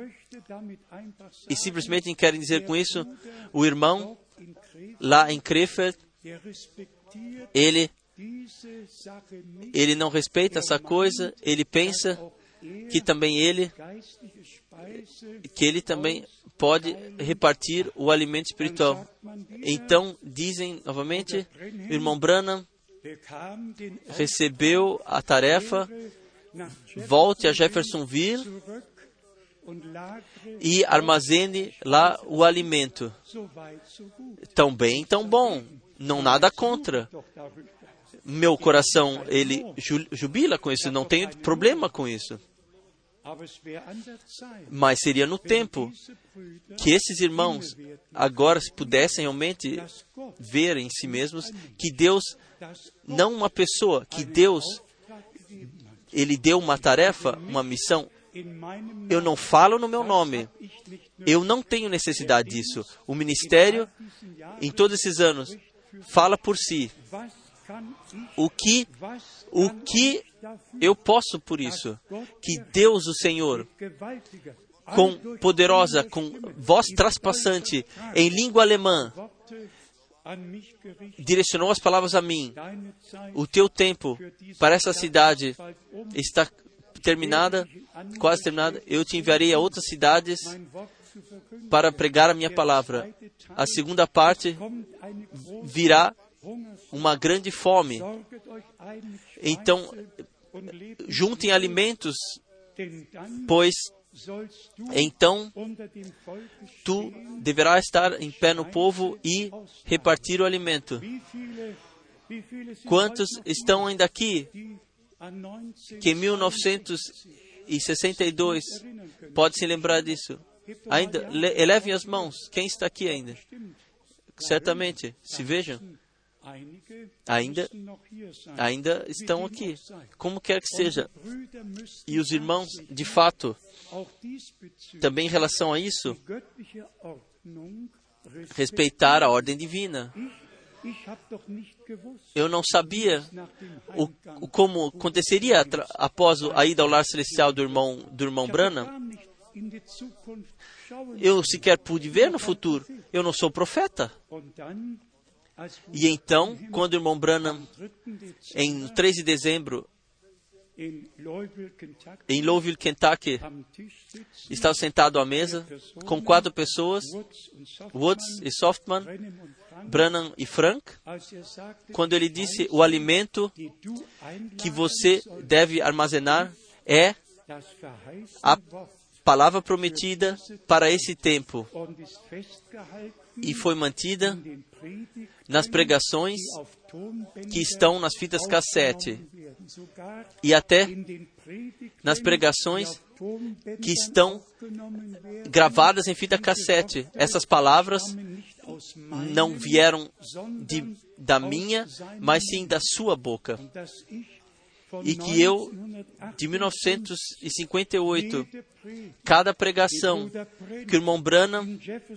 E simplesmente querem dizer com isso, o irmão lá em Krefeld, ele ele não respeita essa coisa, ele pensa que também ele, que ele também pode repartir o alimento espiritual. Então, dizem novamente, o irmão Branham recebeu a tarefa, volte a Jeffersonville e armazene lá o alimento. Tão bem, tão bom, não nada contra. Meu coração, ele jubila com isso, não tenho problema com isso. Mas seria no tempo que esses irmãos agora pudessem realmente ver em si mesmos que Deus, não uma pessoa, que Deus, Ele deu uma tarefa, uma missão. Eu não falo no meu nome. Eu não tenho necessidade disso. O ministério, em todos esses anos, fala por si. O que, o que eu posso por isso? Que Deus, o Senhor, com poderosa, com voz traspassante, em língua alemã, direcionou as palavras a mim. O teu tempo para essa cidade está terminada, quase terminada. Eu te enviarei a outras cidades para pregar a minha palavra. A segunda parte virá uma grande fome. Então, juntem alimentos, pois então tu deverás estar em pé no povo e repartir o alimento. Quantos estão ainda aqui que em mil novecentos e sessenta e dois pode se lembrar disso? Ainda elevem as mãos. Quem está aqui ainda? Certamente, se vejam. Ainda, ainda estão aqui, como quer que seja. E os irmãos, de fato, também em relação a isso, respeitar a ordem divina. Eu não sabia o, o como aconteceria após a ida ao lar celestial do irmão, do irmão Branham. Eu sequer pude ver no futuro. Eu não sou profeta. E então, quando o irmão Branham, em três de dezembro, em Louisville, Kentucky, estava sentado à mesa com quatro pessoas, Woods e Softman, Branham e Frank, quando ele disse, o alimento que você deve armazenar é a palavra prometida para esse tempo. E foi mantida nas pregações que estão nas fitas cassete e até nas pregações que estão gravadas em fita cassete. Essas palavras não vieram de, da minha, mas sim da sua boca. E que eu, de mil novecentos e cinquenta e oito, cada pregação que o irmão Branham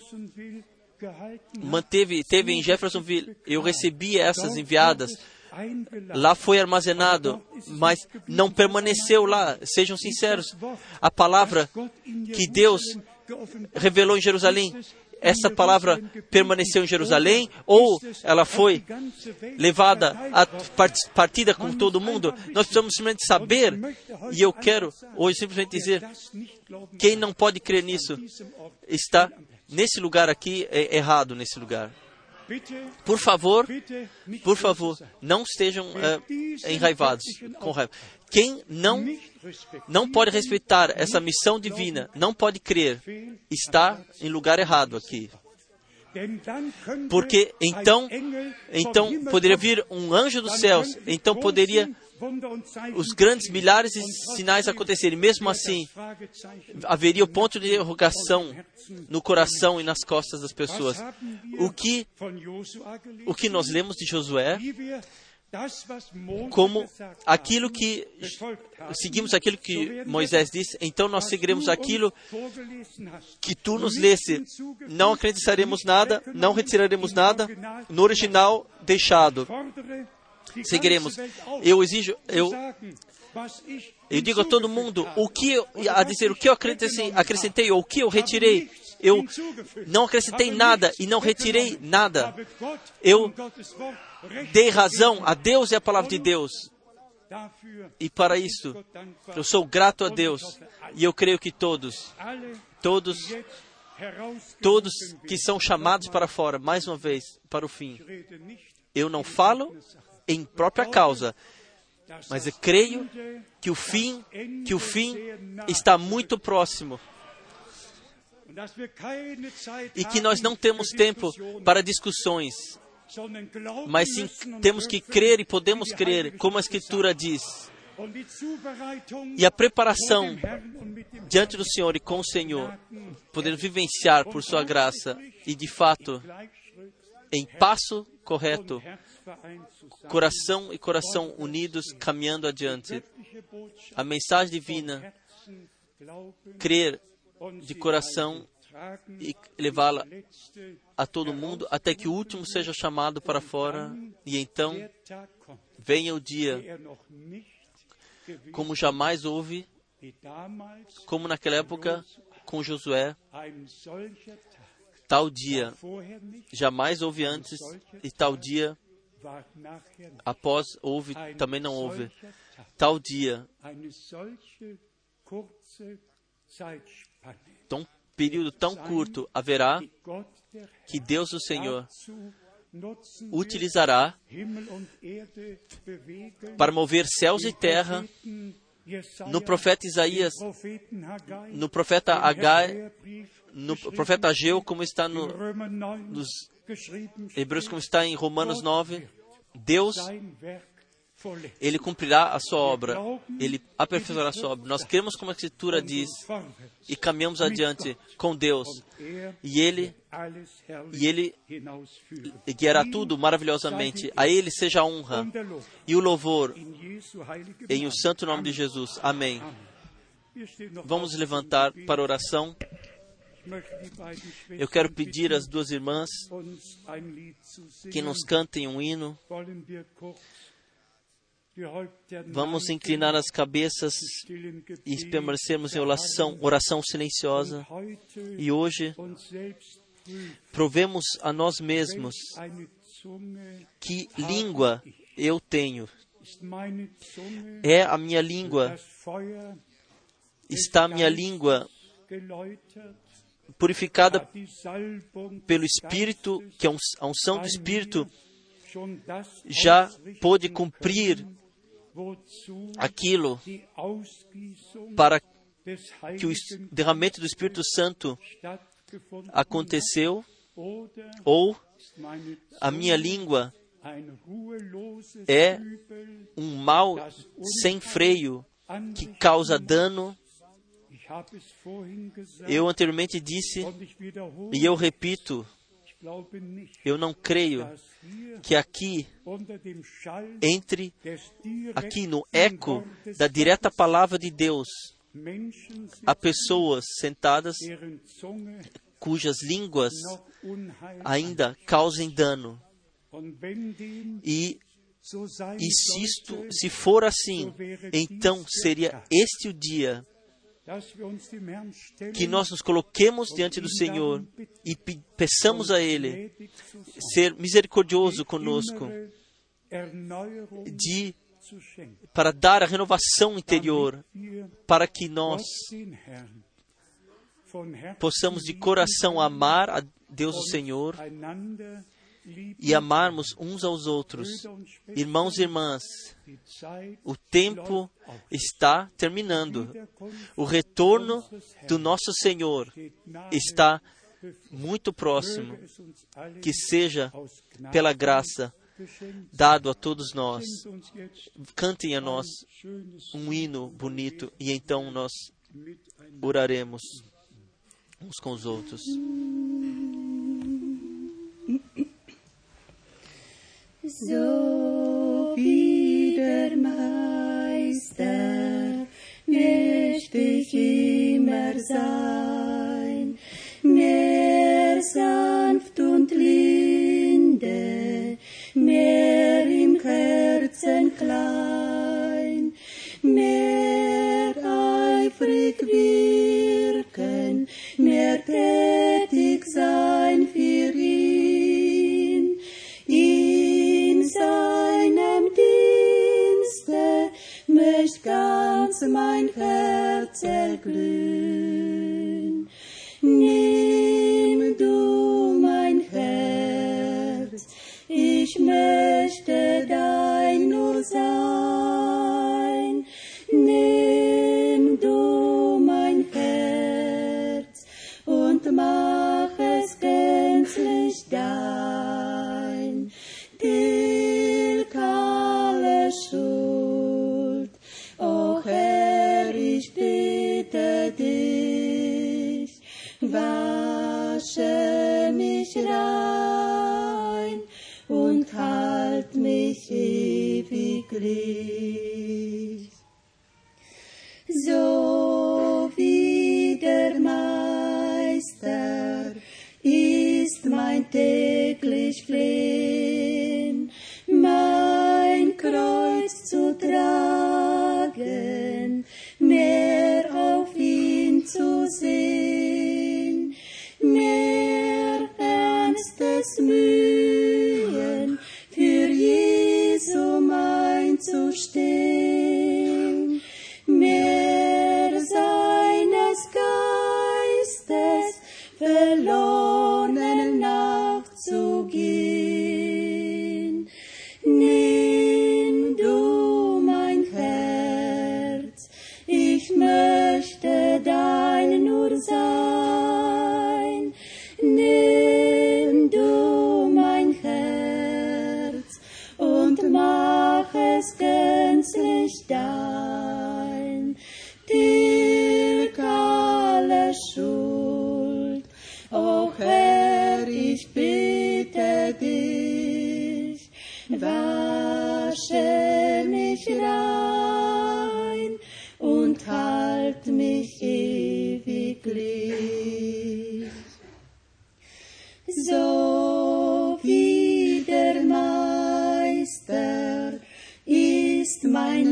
manteve, teve em Jeffersonville, eu recebi essas enviadas. Lá foi armazenado, mas não permaneceu lá. Sejam sinceros. A palavra que Deus revelou em Jerusalém, essa palavra permaneceu em Jerusalém ou ela foi levada a partida com todo mundo? Nós precisamos simplesmente saber, e eu quero hoje simplesmente dizer, quem não pode crer nisso está nesse lugar aqui, é errado nesse lugar. Por favor, por favor, não estejam uh, enraivados, com raiva. Quem não, não pode respeitar essa missão divina, não pode crer, está em lugar errado aqui. Porque então, então poderia vir um anjo dos céus, então poderia os grandes milhares de sinais acontecerem. Mesmo assim, haveria o ponto de interrogação no coração e nas costas das pessoas. O que, o que nós lemos de Josué, como aquilo que seguimos aquilo que Moisés disse, então nós seguiremos aquilo que tu nos lesse. Não acrescentaremos nada, não retiraremos nada, no original deixado. Seguiremos. Eu exijo, eu, Eu digo a todo mundo o que eu, a dizer o que eu acrescentei, acrescentei ou o que eu retirei. Eu não acrescentei nada e não retirei nada. Eu dei razão a Deus e à palavra de Deus. E para isso, eu sou grato a Deus. E eu creio que todos, todos, todos que são chamados para fora, mais uma vez, para o fim. Eu não falo em própria causa, mas eu creio que o fim, que o fim está muito próximo. E que nós não temos tempo para discussões, mas sim temos que crer e podemos crer, como a Escritura diz. E a preparação diante do Senhor e com o Senhor, podemos vivenciar por Sua graça e, de fato, em passo correto, coração e coração unidos, caminhando adiante. A mensagem divina, crer de coração e levá-la a todo mundo, até que o último seja chamado para fora, e então venha o dia, como jamais houve, como naquela época com Josué, tal dia jamais houve antes, e tal dia após houve, também não houve. Tal dia, um período tão curto haverá que Deus, o Senhor, utilizará para mover céus e terra. No profeta Isaías, no profeta Agai, no profeta Ageu, como está no, nos Hebreus, como está em Romanos nove, Deus, Ele cumprirá a sua obra, Ele aperfeiçoará a sua obra. Nós cremos como a Escritura diz e caminhamos adiante com Deus, e Ele, e Ele guiará tudo maravilhosamente. A Ele seja a honra e o louvor em o santo nome de Jesus. Amém. Vamos levantar para oração. Eu quero pedir às duas irmãs que nos cantem um hino. Vamos inclinar as cabeças e permanecermos em oração, oração silenciosa. E hoje, provemos a nós mesmos que língua eu tenho. É a minha língua, está a minha língua purificada pelo Espírito, que a unção do Espírito já pôde cumprir aquilo para que o derramamento do Espírito Santo aconteceu, ou a minha língua é um mal sem freio que causa dano. Eu anteriormente disse, e eu repito, eu não creio que aqui, entre, aqui no eco da direta palavra de Deus, há pessoas sentadas cujas línguas ainda causem dano. E, e se, isto, se for assim, então seria este o dia que nós nos coloquemos diante do Senhor e peçamos a Ele ser misericordioso conosco, de, para dar a renovação interior, para que nós possamos de coração amar a Deus o Senhor e amarmos uns aos outros. Irmãos e irmãs, o tempo está terminando. O retorno do nosso Senhor está muito próximo. Que seja, pela graça, dado a todos nós. Cantem a nós um hino bonito e então nós oraremos uns com os outros. So wie der Meister möchte ich immer sein, mehr sanft und linde, mehr im Herzen klein, mehr möcht ganz mein Herz erglühen. Nimm du mein Herz, ich möchte dein nur sein. Nimm du mein Herz und mach es gänzlich dein. Tilg alle Schuld, o Herr, ich bitte dich, wasche mich rein und halt mich ewiglich. So wie der Meister ist mein täglich Flehen, mein Kreuz zu tragen, mehr auf ihn zu sehen, mehr ernstes Mühen für Jesum einzustehen, mehr seines Geistes verloren nachzugehen. Nimm du mein Herz, ich möchte dein nur sein. Nimm du mein Herz und mach es gänzlich dein. Tilg alle Schuld, o Herr, ich bitte dich, wasche mich rein und halt mich ewiglich. So wie der Meister ist mein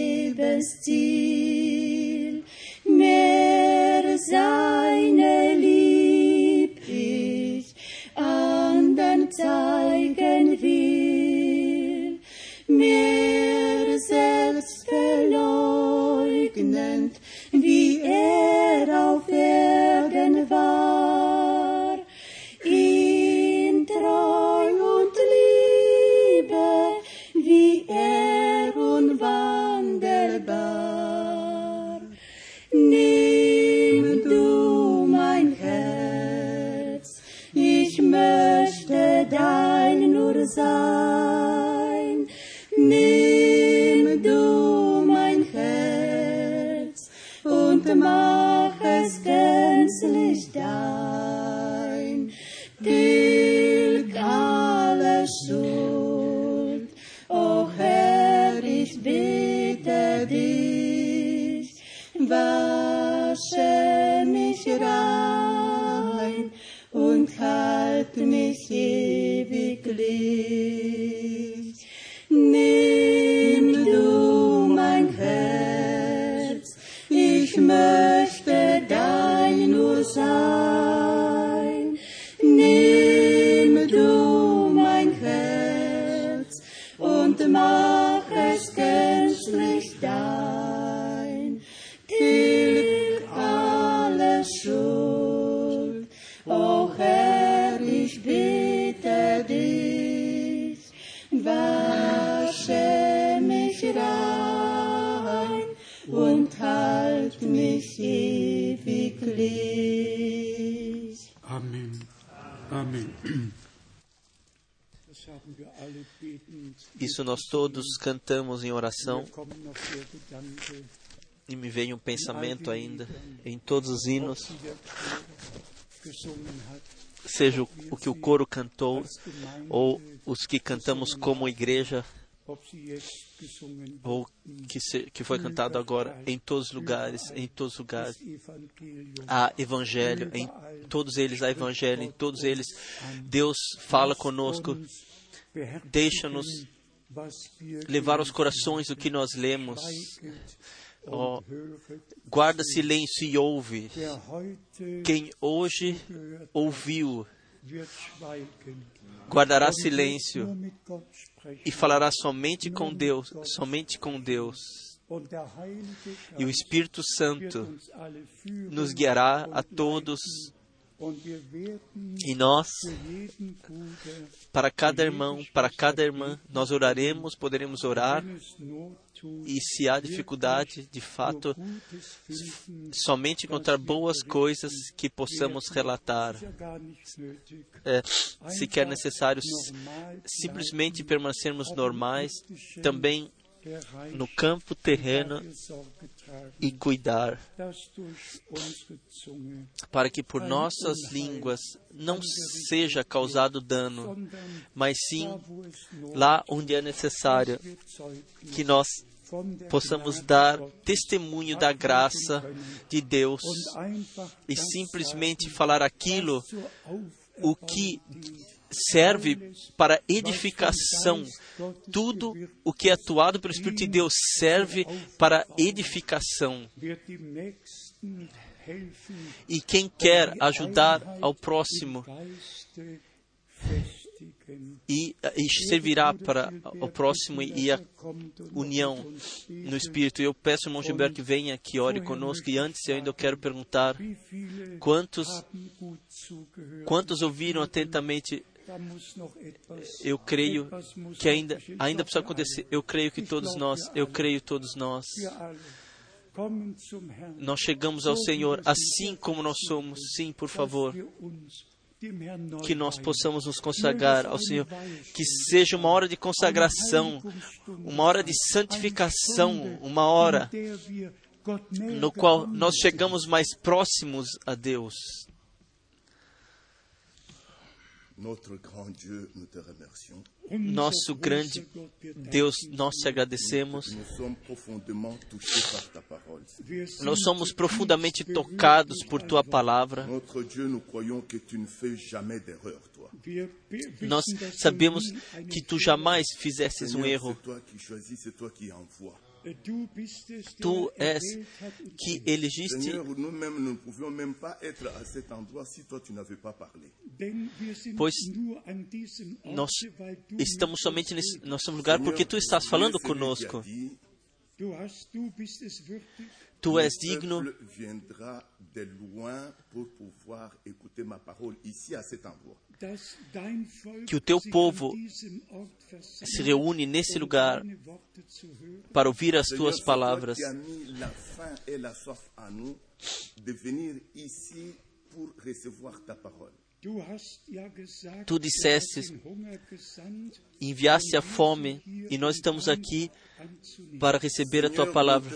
Lebensziel, mehr seine Lieb ich andern zeigen will, mehr selbstverleugnend, wie er auf Erden war, in Treu und Liebe, wie er unwandelbar. Nimm du mein Herz, ich möchte dein nur sein. Nimm du mein Herz und mach es gänzlich dein. Tilg alle Schuld, o Herr, ich bitte dich, wasche mich rein und halt mich ewiglich. Nimm du mein Herz, ich möchte dein nur sein. Nimm du mein Herz und mach es gänzlich dein. Tilg alle Schuld, o Herr, ich bitte dich, wasche mich rein und halt mich ewiglich. Amen. Amen. Isso nós todos cantamos em oração. E me veio um pensamento ainda em todos os hinos, seja o que o coro cantou ou os que cantamos como igreja, ou que, se, que foi cantado agora em todos os lugares, em todos os lugares há evangelho, em todos eles há evangelho, em todos eles Deus fala conosco, deixa-nos levar aos corações o que nós lemos. Oh, guarda silêncio e ouve. Quem hoje ouviu guardará silêncio e falará somente com Deus, somente com Deus. E o Espírito Santo nos guiará a todos. E nós, para cada irmão, para cada irmã, nós oraremos, poderemos orar. E se há dificuldade, de fato, somente encontrar boas coisas que possamos relatar. É, se quer necessário, simplesmente permanecermos normais, também no campo terreno, e cuidar para que por nossas línguas não seja causado dano, mas sim lá onde é necessário que nós possamos dar testemunho da graça de Deus e simplesmente falar aquilo o que serve para edificação. Tudo o que é atuado pelo Espírito de Deus serve para edificação. E quem quer ajudar ao próximo e, e servirá para o próximo e a união no Espírito. Eu peço ao irmão Gilberto que venha aqui, ore conosco. E antes eu ainda quero perguntar quantos, quantos ouviram atentamente. Eu creio que ainda, ainda precisa acontecer. Eu creio que todos nós, eu creio todos nós, nós chegamos ao Senhor assim como nós somos. Sim, por favor, que nós possamos nos consagrar ao Senhor. Que seja uma hora de consagração, uma hora de santificação, uma hora no qual nós chegamos mais próximos a Deus. Nosso grande Deus, nós te agradecemos. Nós somos profundamente tocados por Tua palavra. Nós sabemos que Tu jamais fizesses um erro. Tu és que elegiste, pois nós estamos somente nesse nosso lugar porque Tu estás falando conosco. Tu és digno que o Teu povo se reúne nesse lugar para ouvir as Tuas palavras. Tu disseste, enviaste a fome, e nós estamos aqui para receber a Tua palavra.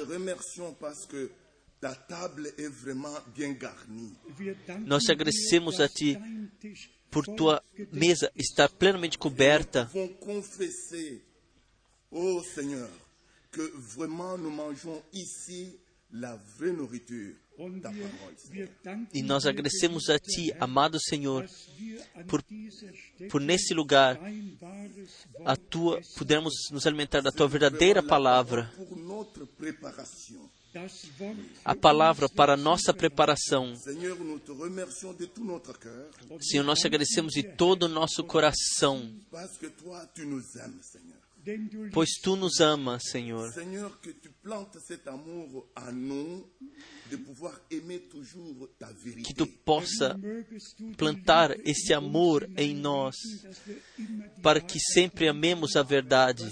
Nós te agradecemos a Ti por Tua mesa estar plenamente coberta. Oh Senhor, que vraiment nous mangeons ici la vraie nourriture. E nós agradecemos a Ti, amado Senhor, por, por nesse lugar a tua, pudermos nos alimentar da Tua verdadeira palavra. A palavra para a nossa preparação. Senhor, nós te agradecemos de todo o nosso coração, pois Tu nos amas, Senhor. Que Tu possa plantar esse amor em nós, para que sempre amemos a verdade,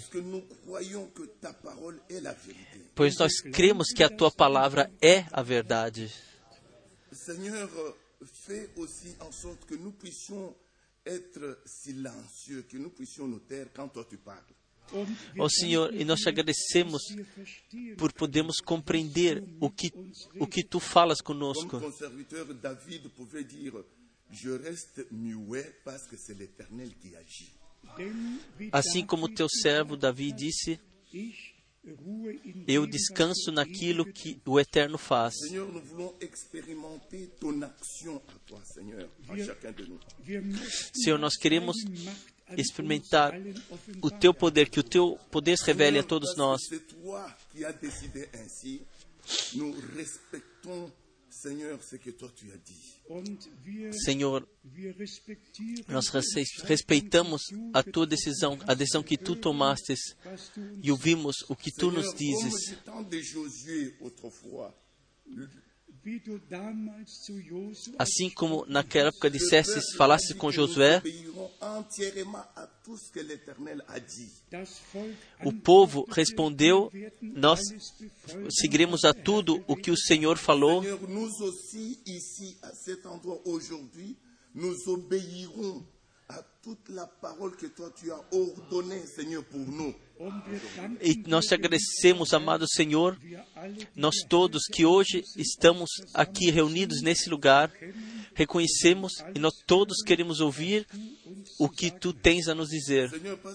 pois nós cremos que a Tua palavra é a verdade. Senhor, fais aussi en sorte que nous puissions être silencieux, que nous puissions nous taire quand toi tu parles. Ó Senhor, e nós te agradecemos por podermos compreender o que, o que Tu falas conosco. Como conservateur David pouvait dire, je reste muet parce que c'est l'Éternel qui agit. Assim como Teu servo Davi disse, eu descanso naquilo que o Eterno faz. Senhor, nous voulons expérimenter ton action à toi, Seigneur, à chacun de nous. Senhor, nós queremos experimentar o Teu poder, que o Teu poder se revele a todos nós. C'est toi qui as décidé ainsi. Nous respectons Senhor, nós respeitamos a tua decisão, a decisão que tu tomastes, e ouvimos o que tu nos dizes. Assim como naquela época dissesses, falasses com Josué, o povo respondeu, nós seguiremos a tudo o que o Senhor falou. E nós te agradecemos, amado Senhor, nós todos que hoje estamos aqui reunidos nesse lugar, reconhecemos e nós todos queremos ouvir o que tu tens a nos dizer.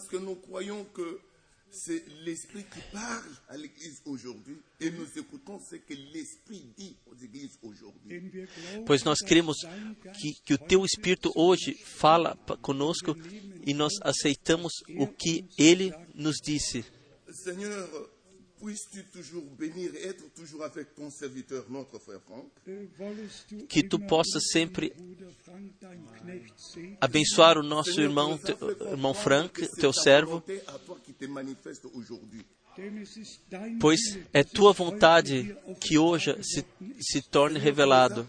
C'est l'Esprit qui parle à l'Église aujourd'hui et nous écoutons ce que l'Esprit dit aux Églises aujourd'hui. Pois nós queremos que, que o teu Espírito hoje fala conosco e nós aceitamos o que ele nos disse. Senhor, puisses-tu toujours bénir et être toujours avec ton serviteur, notre frère Franck. Que tu possas sempre abençoar o nosso irmão, teu, irmão Frank, teu servo, pois é tua vontade que hoje se, se torne revelado.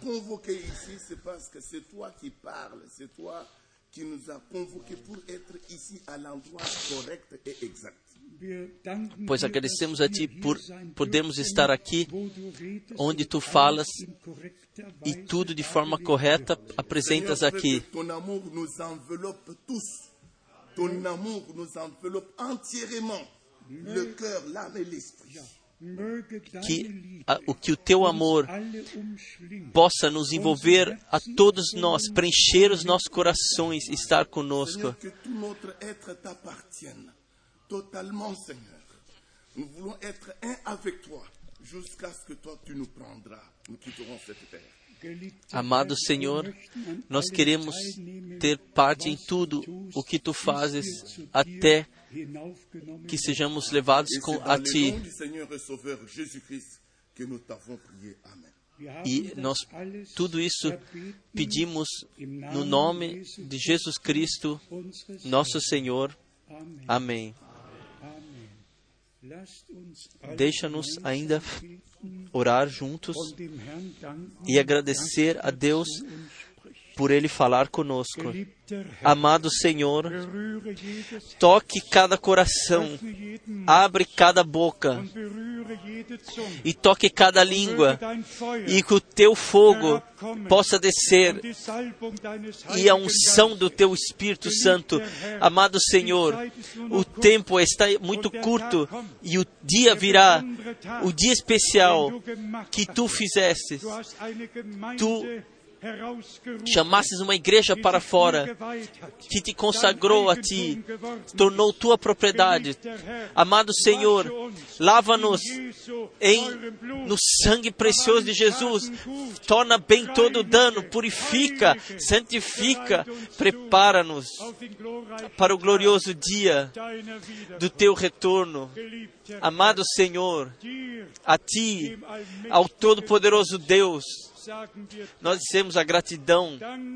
Qui nous a convoqués pour être ici à l'endroit correct et exact. Pois agradecemos a Ti por podermos estar aqui, onde Tu falas e tudo de forma correta apresentas aqui. Ton amour nous enveloppe tous. Ton amour nous enveloppe entièrement. Le cœur, l'âme et l'esprit. Que a, o que o Teu amor possa nos envolver a todos nós, preencher os nossos corações, estar conosco. Que tout notre être t'appartienne totalement, Seigneur. Nous voulons être un avec toi jusqu'à ce que toi tu nous prendras. Nous quitterons cette terre. Amado Senhor, nós queremos ter parte em tudo o que Tu fazes até que sejamos levados com a Ti. E nós tudo isso pedimos no nome de Jesus Cristo, nosso Senhor. Amém. Deixa-nos ainda orar juntos e agradecer a Deus por Ele falar conosco. Amado Senhor, toque cada coração, abre cada boca e toque cada língua, e que o Teu fogo possa descer e a unção do Teu Espírito Santo. Amado Senhor, o tempo está muito curto e o dia virá, o dia especial que Tu fizestes. Tu chamasses uma igreja para fora, que te consagrou a Ti, tornou Tua propriedade. Amado Senhor, lava-nos em, no sangue precioso de Jesus, torna bem todo o dano, purifica, santifica, prepara-nos para o glorioso dia do Teu retorno. Amado Senhor, a Ti, ao Todo-Poderoso Deus, nós dizemos a gratidão,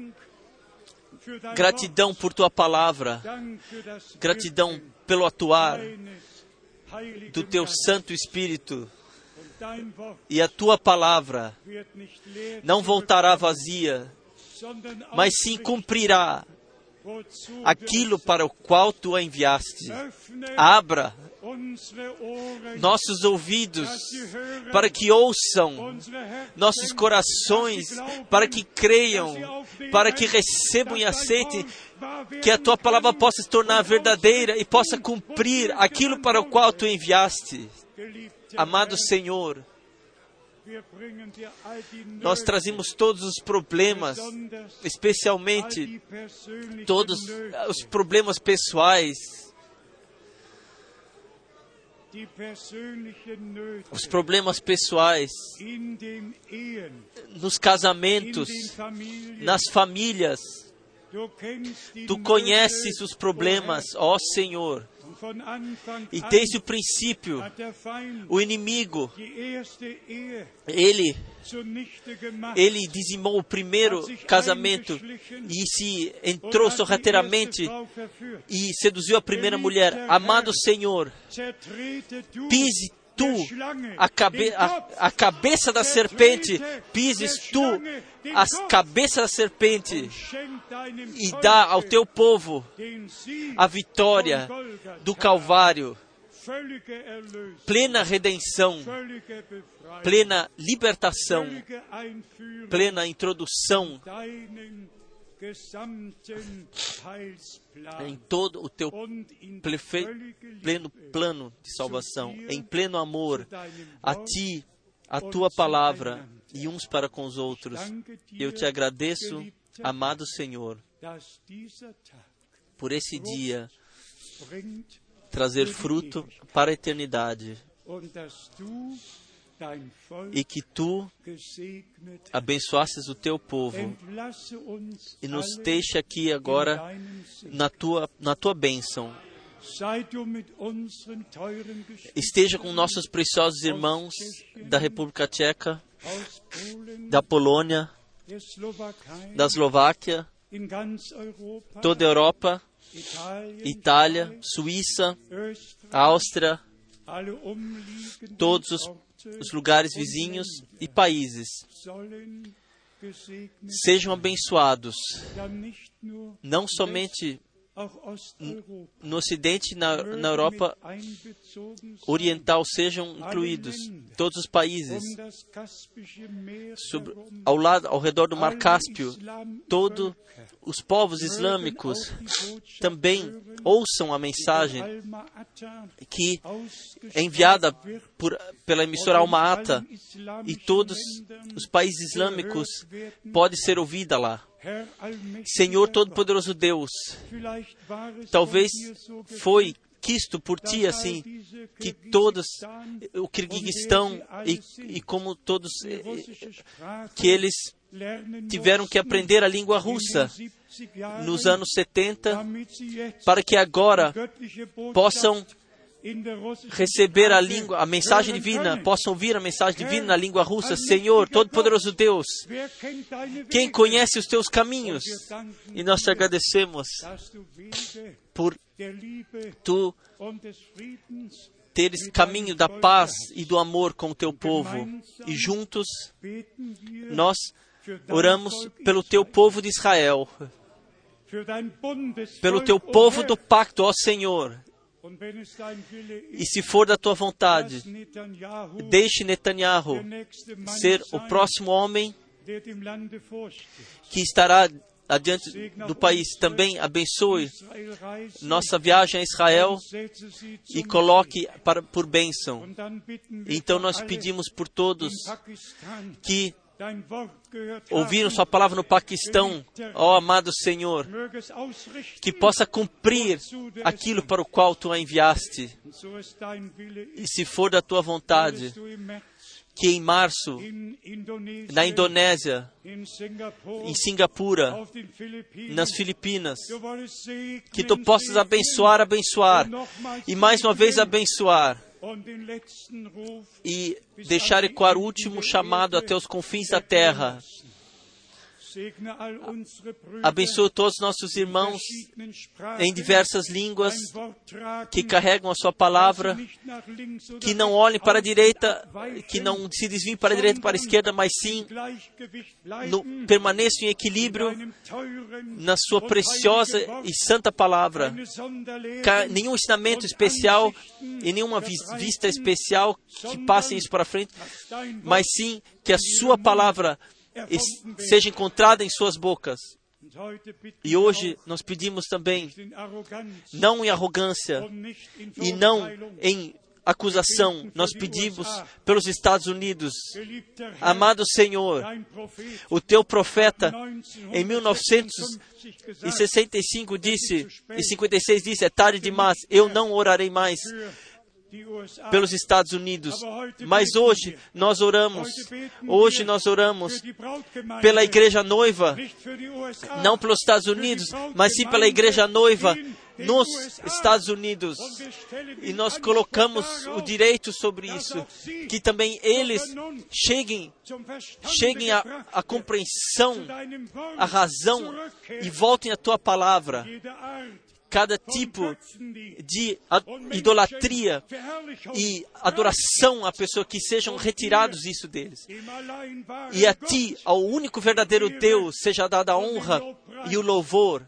gratidão por Tua palavra, gratidão pelo atuar do Teu Santo Espírito, e a Tua palavra não voltará vazia, mas sim cumprirá aquilo para o qual Tu a enviaste. Abra nossos ouvidos para que ouçam, nossos corações para que creiam, para que recebam e aceitem, que a Tua palavra possa se tornar verdadeira e possa cumprir aquilo para o qual Tu enviaste. Amado Senhor, nós trazemos todos os problemas, especialmente todos os problemas pessoais, os problemas pessoais nos casamentos, nas famílias, Tu conheces os problemas, ó Senhor. E desde o princípio, o inimigo, ele, ele dizimou o primeiro casamento e se entrou sorrateiramente e seduziu a primeira mulher. Amado Senhor, pise tu a, cabe, a, a cabeça da serpente, pises tu a cabeça da serpente e dá ao teu povo a vitória do Calvário, plena redenção, plena libertação, plena introdução em todo o teu pleno plano de salvação, em pleno amor a Ti, a Tua palavra e uns para com os outros. Eu te agradeço, amado Senhor, por esse dia trazer fruto para a eternidade e que Tu abençoasses o Teu povo e nos deixe aqui agora na Tua, na tua bênção. Esteja com nossos preciosos irmãos da República Tcheca, da Polônia, da Eslováquia, toda a Europa, Itália, Suíça, Áustria, todos os, os lugares vizinhos e países. Sejam abençoados, não somente no Ocidente, na, na Europa Oriental, sejam incluídos todos os países sobre, ao lado, ao redor do Mar Cáspio. Todos os povos islâmicos também ouçam a mensagem que é enviada por, pela emissora Alma-Ata, e todos os países islâmicos podem ser ouvida lá. Senhor Todo-Poderoso Deus, talvez foi quisto por Ti assim, que todos, o Kirguistão e, e como todos, que eles tiveram que aprender a língua russa nos anos setenta, para que agora possam receber a língua, a mensagem divina, possam ouvir a mensagem divina na língua russa. Senhor, Todo-Poderoso Deus, quem conhece os Teus caminhos? E nós te agradecemos por Tu teres caminho da paz e do amor com o Teu povo. E juntos nós oramos pelo Teu povo de Israel, pelo Teu povo do pacto, ó Senhor. E se for da Tua vontade, deixe Netanyahu ser o próximo homem que estará adiante do país. Também abençoe nossa viagem a Israel e coloque para, por bênção. Então nós pedimos por todos que ouviram Sua palavra no Paquistão, ó amado Senhor, que possa cumprir aquilo para o qual Tu a enviaste. E se for da Tua vontade, que em março, na Indonésia, em Singapura, nas Filipinas, que Tu possas abençoar, abençoar, e mais uma vez abençoar, e deixar ecoar o último chamado até os confins da terra. Abençoa todos os nossos irmãos em diversas línguas que carregam a Sua palavra, que não olhem para a direita, que não se desviem para a direita, para a esquerda, mas sim no, permaneçam em equilíbrio na Sua preciosa e santa palavra. Nenhum ensinamento especial e nenhuma vista especial que passem isso para frente, mas sim que a Sua palavra seja encontrada em suas bocas. E hoje nós pedimos também, não em arrogância e não em acusação, nós pedimos pelos Estados Unidos. Amado Senhor, o Teu profeta em mil novecentos e sessenta e cinco disse, e cinquenta e seis disse, é tarde demais, eu não orarei mais pelos Estados Unidos. Mas hoje nós oramos, hoje nós oramos pela igreja noiva, não pelos Estados Unidos, mas sim pela igreja noiva nos Estados Unidos. E nós colocamos o direito sobre isso, que também eles cheguem, cheguem à, à compreensão, à razão e voltem à tua palavra. Cada tipo de idolatria e adoração à pessoa, que sejam retirados isso deles. E a Ti, ao único verdadeiro Deus, seja dada a honra e o louvor.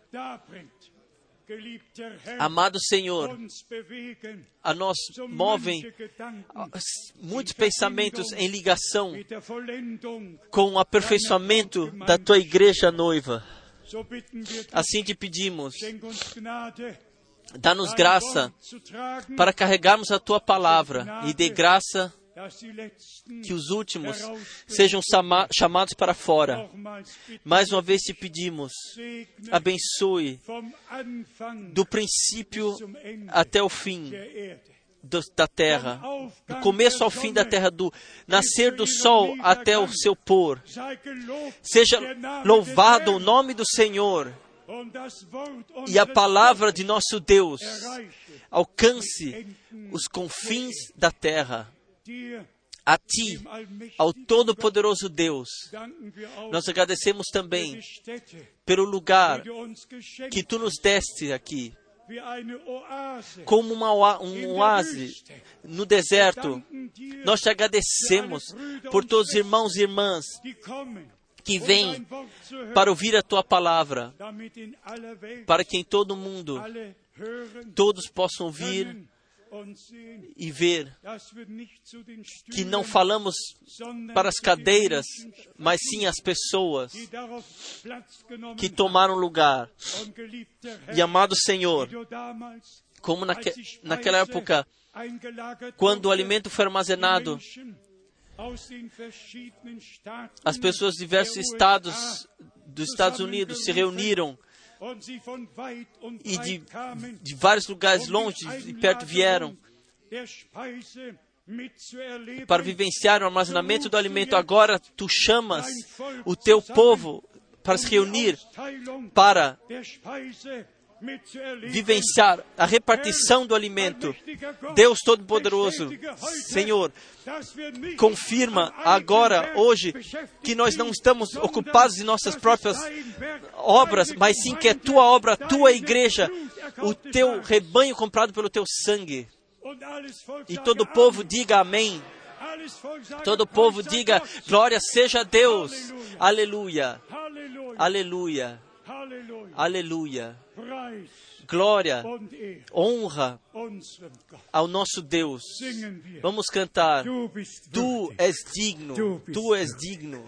Amado Senhor, a nós movem muitos pensamentos em ligação com o aperfeiçoamento da Tua igreja noiva. Assim te pedimos, dá-nos graça para carregarmos a Tua palavra e dê graça que os últimos sejam chamados para fora. Mais uma vez te pedimos, abençoe do princípio até o fim do, da terra, do começo ao fim da terra, do nascer do sol até o seu pôr. Seja louvado o nome do Senhor e a palavra de nosso Deus alcance os confins da terra. A Ti, ao Todo-Poderoso Deus, nós agradecemos também pelo lugar que Tu nos deste aqui, como uma, um oásis no deserto. Nós te agradecemos por todos os irmãos e irmãs que vêm para ouvir a Tua palavra, para que em todo o mundo todos possam ouvir e ver que não falamos para as cadeiras, mas sim as pessoas que tomaram lugar. E amado Senhor, como naque, naquela época, quando o alimento foi armazenado, as pessoas de diversos estados dos Estados Unidos se reuniram e de, de vários lugares longe e perto vieram para vivenciar o armazenamento do alimento. Agora Tu chamas o Teu povo para se reunir, para vivenciar a repartição do alimento. Deus Todo-Poderoso, Senhor, confirma agora, hoje, que nós não estamos ocupados em nossas próprias obras, mas sim que é Tua obra, a Tua igreja, o Teu rebanho comprado pelo Teu sangue. E todo o povo diga amém. Todo o povo diga, glória seja a Deus. Aleluia. Aleluia. Aleluia. Glória, honra ao nosso Deus. Vamos cantar. Tu és digno. Tu és digno.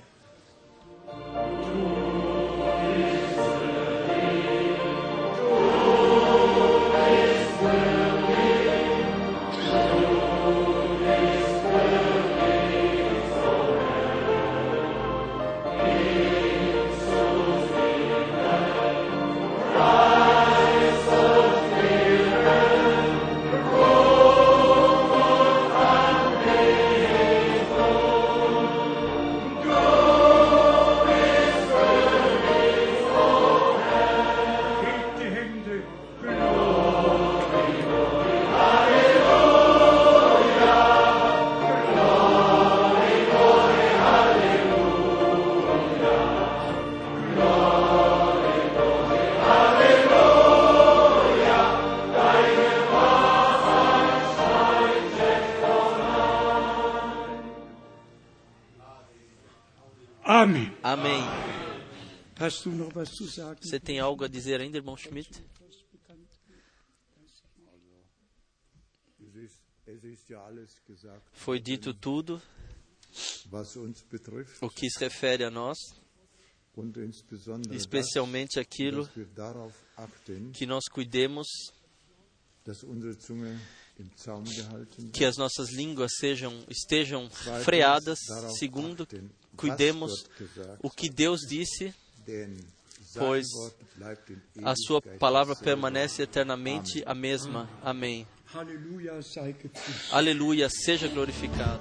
Amém. Amém. Hast du noch was zu sagen? Você tem algo a dizer ainda, irmão Schmidt? Foi dito tudo o que se refere a nós, especialmente aquilo que nós cuidemos, que as nossas línguas sejam, estejam freadas, segundo, cuidemos o que Deus disse, pois a sua palavra permanece eternamente a mesma. Amém. Halleluja, sei gepriesen. Aleluia, seja glorificado.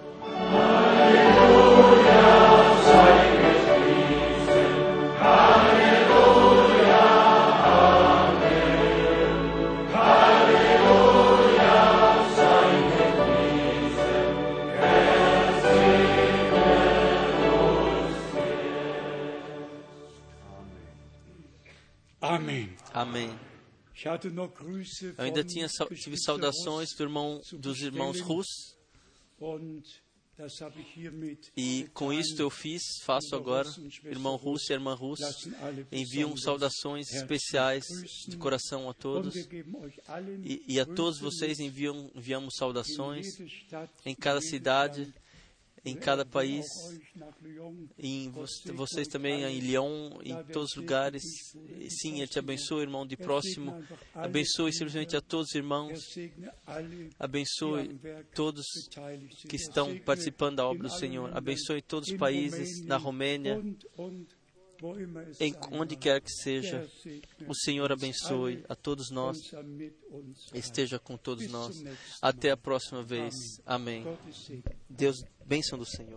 Amen. Amém. Ich hatte noch Grüße Eu ainda von tinha, tive Geschwister saudações do irmão, Russ dos zu irmãos bestellen. Rus, Und das habe ich hiermit e com getan. isto eu fiz, faço agora. Irmão Russo e irmã Rus Lassen alle enviam besonders saudações herzlich especiais grüßen. de coração a Und todos, wir geben euch allen e, e a todos Grüße vocês mit enviam, enviamos in saudações jede Stadt, em cada in jedes cidade, Land. em Wer cada auch país, euch nach Lyon, em vo- Gott segne vocês euch também alle. em Lyon, em Ja, der todos os segne lugares. dich, Bruder, E im sim, Ele te Posten. abençoe, irmão de Er próximo. segne einfach alle Abençoe Brüder. simplesmente a todos os Er irmãos. segne alle, die Abençoe am Werk todos beteiligt sind. que Er estão segne participando da obra in do allen Senhor. Ländern, Abençoe todos os in países, na Romênia, und, und, wo immer es em sein onde mag. quer que seja. Der segne O Senhor uns abençoe alle a todos nós, und sei mit uns allen. esteja com todos Bis nós. zum nächsten Até Mal. a próxima vez. Amém. Gottes Segen. Deus, bênção do Senhor.